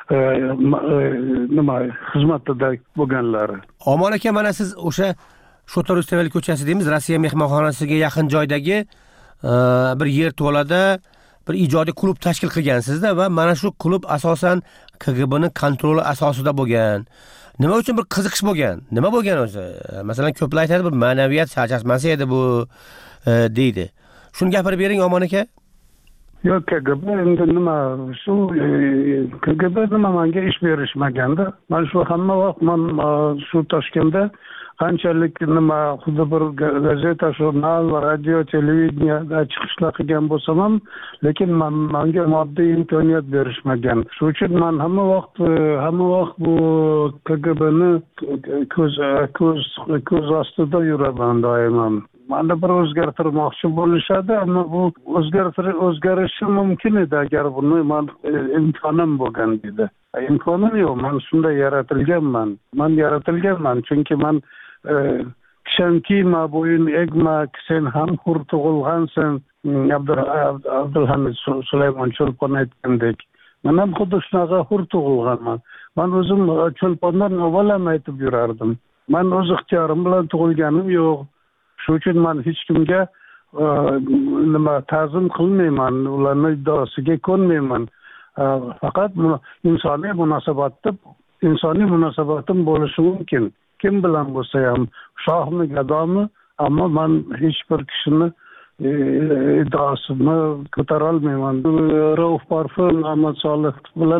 nima xizmatida bo'lganlari. Omon aka, mana siz o'sha Shotor Rustavel ko'chasi deymiz, Rossiya mehmonxonasiga yaqin joydagi bir yer to'lada bir ijodiy klub tashkil qilgansizda va mana shu klub asosan K G B'ning kontroli asosida bo'lgan. Nima uchun bir qiziqish bo'lgan? Nima bo'lgan o'zi? Masalan, ko'plar aytadi, bir ma'naviyat sarchashmasi edi bu deydi. Shuni gapirib bering Omon aka. Yo'q, K G B endi nima, shu K G B nima menga ish berishmaganda. Men shu hamma vaqt men shu Toshkentda qanchalik nima xuddi bir gazeta, jurnal va radio, televideniyada chiqishlar qilgan bo'lsam ham, lekin menga moddiy imkoniyat berishmagan. Shuning uchun men hamma vaqt hamma vaqt bu K G B'ni ko'z ko'z ko'z ostida yuraman doimo. Manda bir o'zgartirmoqchi bo'lishadi, ammo bu o'zgartirish o'zgarishi mumkin edi agar buni men imkonim bo'lgan edi. Imkonim yo'q, men shunday yaratilganman. Men yaratilganman, chunki men kishankiyma, bo'yin egma, sen ham hur tug'ilgansan, Abdulhamid Sulaymon Cho'lpon aytgandek. Men ham xuddi shunaqa hur tug'ilganman. Men o'zim Cho'lpondan avval ham aytib yurardim. Men o'z ixtiyorim bilan tug'ilganim yo'q. Shuning uchun men hech kimga nima ta'zim qilmayman, ularning iddaosiga ko'nmayman. Faqat insoniy munosabatda insoniy munosabatim bo'lishi mumkin. Kim bilan bo'lsa ham, shohmi, gadomi, ammo men hech bir kishini iddaosini ko'tara olmayman. Rauf Parfin, Ahmad Solih bilan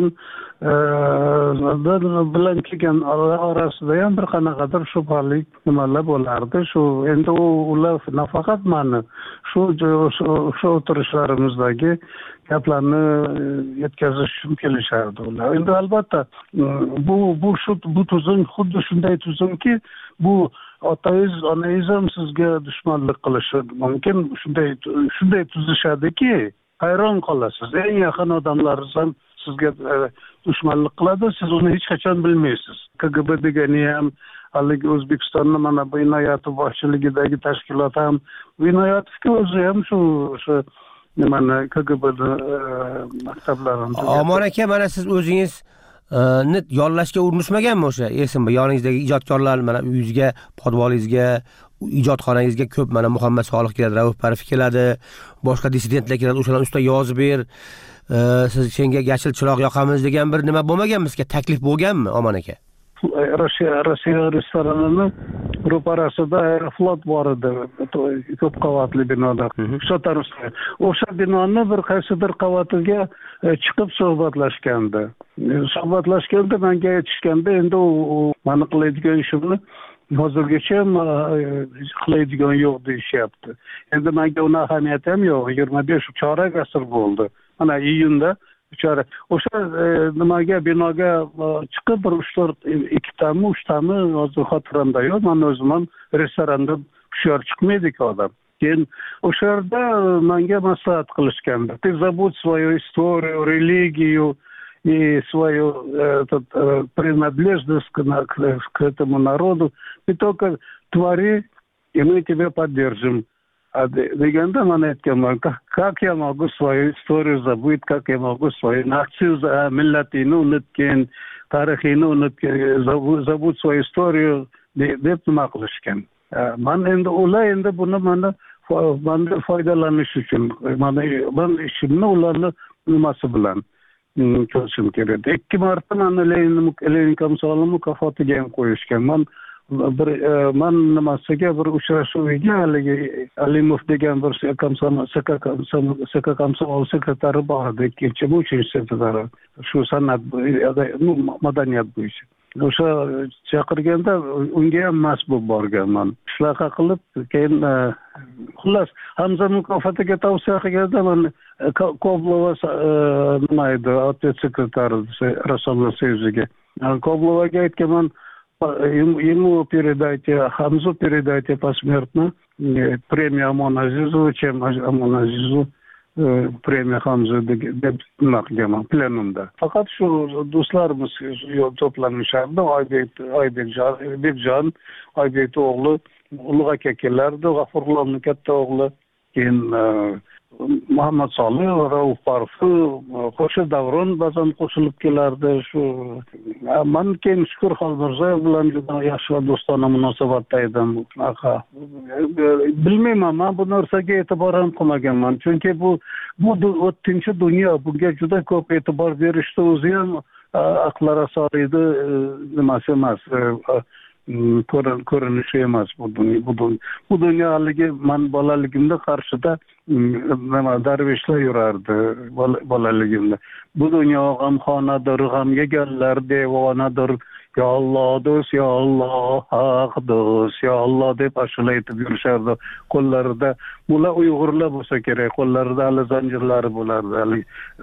bilan kelgan orasida ham bir qanaqadir shubhali nimalar bo'lardi. Shu endi ular nafaqat meni shu shu o'tirishlarimizdagi gaplarni yetkazish uchun kelishardi ular. Endi albatta bu bu shu bu tuzum xuddi shunday tuzumki, bu otangiz, onangiz ham sizga dushmanlik qilishi mumkin. Shunday shunday tuzishadiki, hayron qolasiz. Eng yaqin odamlaringiz ham sizga dushmanlik qiladi, siz uni hech qachon bilmaysiz. K G B degani ham, haligi O'zbekistonning mana bu inoyati boshchiligidagi tashkilot ham, bu inoyatga o'zi ham shu shu nimani K G B'ni maktablarida. Omon aka, mana siz o'zingiz ni yollashga urinishmaganmi o'sha esimmi? Yoningizdagi ijodkorlar, mana uyingizga, podvolingizga, ijodxonangizga ko'p mana Muhammad Solih keladi, Rauf Parfi keladi, boshqa dissidentlar keladi, o'shalar usta yozib ber, siz senga yashil chiroq yoqamiz degan bir nima bo'lmaganmi? Sizga taklif bo'lganmi, Omon aka? Rossiya Rossiya restoranini ro'parasida Aeroflot bor edi, ko'p qavatli binoda. O'sha binoni bir qaysidir qavatiga chiqib suhbatlashgandi. Suhbatlashganda menga aytishganda, endi u meni qiladigan ishimni hozirgacha qiladigan yo'q deyishyapti. Endi menga uni ahamiyati ham yo'q. yigirma besh chorak asr bo'ldi. Mana iyunda chorak. O'sha nimaga binoga chiqib bir uch to'rt ikkitami, uchtami hozir xotiramda yo'q. Men o'zim ham restoranda hushyor chiqmaydi-ku odam. Keyin o'sha yerda menga maslahat qilishgandi. Ты забудь свою историю, религию и свою этот, принадлежность к, к, к этому народу. Ты только твори, и мы тебя поддержим. А дегенда man aytganman, как я могу свою историю забыть, как я могу свою нацию, millatini unutgan, tarixini unutgan, забудь свою историю deb nima qilishgan. Man endi ular endi buni mana manda foydalanish uchun mana men ishimni ularni nimasi bilan ko'rishim kerak. Ikki marta mani Lenin Lenin komsomol mukofotiga ham qo'yishgan. Men bir men nimasiga bir uchrashuvga haligi Alimov degan bir komsomol komsomol sekretari bor edi, ikkinchi bu uchinchi sekretari shu san'at madaniyat bo'yicha. O'sha chaqirganda unga ham mas'ul borganman. Shunaqa qilib keyin xullas Hamza mukofotiga tavsiya qilganda men Koblova nima edi, otvet sekretari Rassomlar so'ziga. Koblovaga aytganman, ему передайте, Хамзу передайте посмертно премию Амон Азизову, чем Амон Азизу premiya Hamza deb nima qilganman plenumda. Faqat shu do'stlarimiz to'planishardi. Oybek Oybekjon, Oybek o'g'li, ulug' aka kelardi, G'afurullohning katta o'g'li, keyin Muhammad Solih, Rauf Parfi, Qo'shib Davron ba'zan qo'shilib kelardi. Shu men keyin Shukur Xolmirzoyev bilan juda yaxshi va do'stona munosabatda edim. Bilmayman, men bu narsaga e'tibor ham qilmaganman. Chunki bu bu o'tkinchi dunyo, bunga juda ko'p e'tibor berishni o'zi ham aqllar asariydi nimasi emas. ko'rinishi emas bu dunyo. Bu dunyo haligi men bolaligimda qarshida nima darveshlar yurardi bolaligimda. Bu dunyo g'amxonadir, g'amga gallar devonadir. Ya Alloh do'st, ya Alloh haq do'st, ya Alloh deb ashula aytib yurishardi. Qo'llarida bular Uyg'urlar bo'lsa kerak, qo'llarida hali zanjirlari bo'lardi.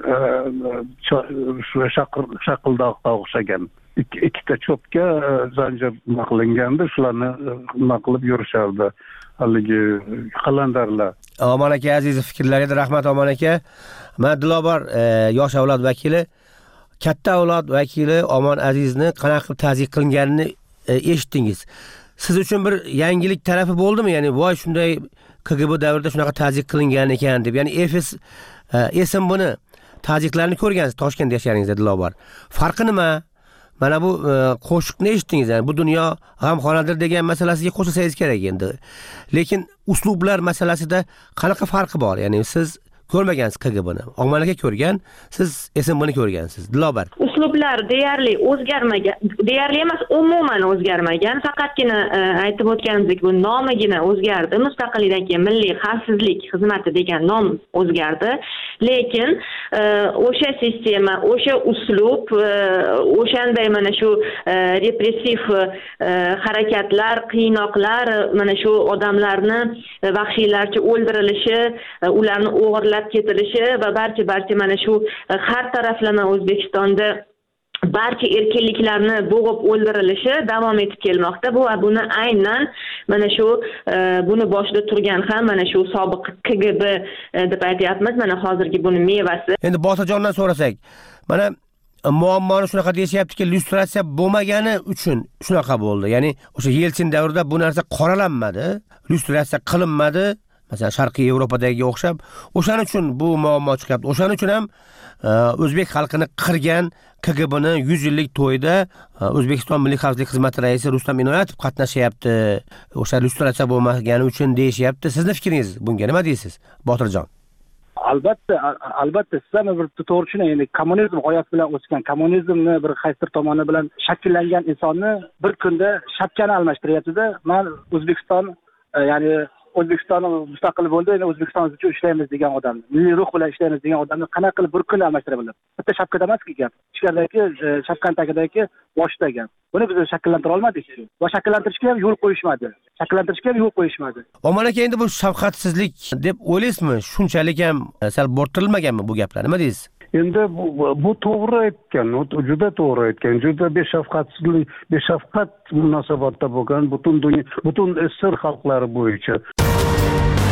Shu shaqildoqqa o'xshagan. ikkita cho'pga zanjir nima qilingandi, shularni nima qilib yurishardi haligi qalandarlar. Omon aka, aziz fikrlariga rahmat Omon aka. Men Dilobar yosh avlod vakili, katta avlod vakili Omon Azizni qanaqa qilib ta'ziq qilinganini eshitdingiz. Siz uchun bir yangilik tarafi bo'ldimi? Ya'ni voy shunday K G B davrida shunaqa ta'ziq qilingan ekan deb. Ya'ni Efes esim buni ta'ziqlarni ko'rgansiz Toshkentda yashaganingizda Dilobar. Farqi nima? Mana bu qo'shiqni eshitdingiz, yani bu dunyo g'amxonadir degan masalasiga qo'shilsangiz kerak endi. Lekin uslublar masalasida qanaqa farqi bor? Ya'ni siz ko'rmagansiz K G B'ni. Omon aka ko'rgan, siz S M B'ni ko'rgansiz. Dilobar. Uslublar deyarli o'zgarmagan, deyarli emas, umuman o'zgarmagan. Faqatgina aytib o'tganimizdek, bu nomigina o'zgardi. Mustaqillikdan keyin Milliy xavfsizlik xizmati degan nom o'zgardi. Lekin o'sha sistema, o'sha uslub, o'shanday mana shu repressiv harakatlar, qiynoqlar, mana shu odamlarni vahshiylarcha o'ldirilishi, ularni o'g'irlab ketilishi va barcha barcha mana shu har taraflama O'zbekistonda barcha erkinliklarni bo'g'ib o'ldirilishi davom etib kelmoqda. Bu buni aynan mana shu buni boshida turgan ham mana shu sobiq K G B deb aytyapmiz. Mana hozirgi buni mevasi. Endi Botajondan so'rasak, mana muammoni shunaqa deyishyaptiki, lyustratsiya bo'lmagani uchun shunaqa bo'ldi. Ya'ni o'sha Yeltsin davrida bu narsa qoralanmadi, lyustratsiya qilinmadi. Masalan, Sharqiy Yevropadagi o'xshab, o'shaning uchun bu muammo chiqyapti. O'shaning uchun ham o'zbek xalqini qirgan K G B'ni yuz yillik to'yida O'zbekiston Milliy xavfsizlik xizmati raisi Rustam Inoyatov qatnashyapti. O'sha lyustratsiya bo'lmagani uchun deyishyapti. Sizning fikringiz bunga nima deysiz, Botirjon? Albatta, albatta siz ham bir to'g'ri tushunay. Endi kommunizm g'oyasi bilan o'sgan, kommunizmni bir qaysi tomoni bilan shakllangan insonni bir kunda shapkani almashtiryapti-da. Men O'zbekiston, ya'ni O'zbekiston mustaqil bo'ldi, endi O'zbekiston uchun ishlaymiz degan odamni, milliy ruh bilan ishlaymiz degan odamni qanaqa qilib bir kunda almashtira biladi? Bitta shapkada emas-ku gap. Ichkaridagi shapkan tagidagi boshda gap. Buni biz shakllantira olmadik. Va shakllantirishga ham yo'l qo'yishmadi. Shakllantirishga ham yo'l qo'yishmadi. Omon aka, endi bu shafqatsizlik deb o'ylaysizmi? Shunchalik ham sal bo'rttirilmaganmi bu gaplar? Nima deysiz? Endi bu, bu to'g'ri aytgan, juda to'g'ri aytgan, juda beshafqatsizlik, beshafqat munosabatda bo'lgan butun dunyo, butun Sir xalqlari bo'yicha.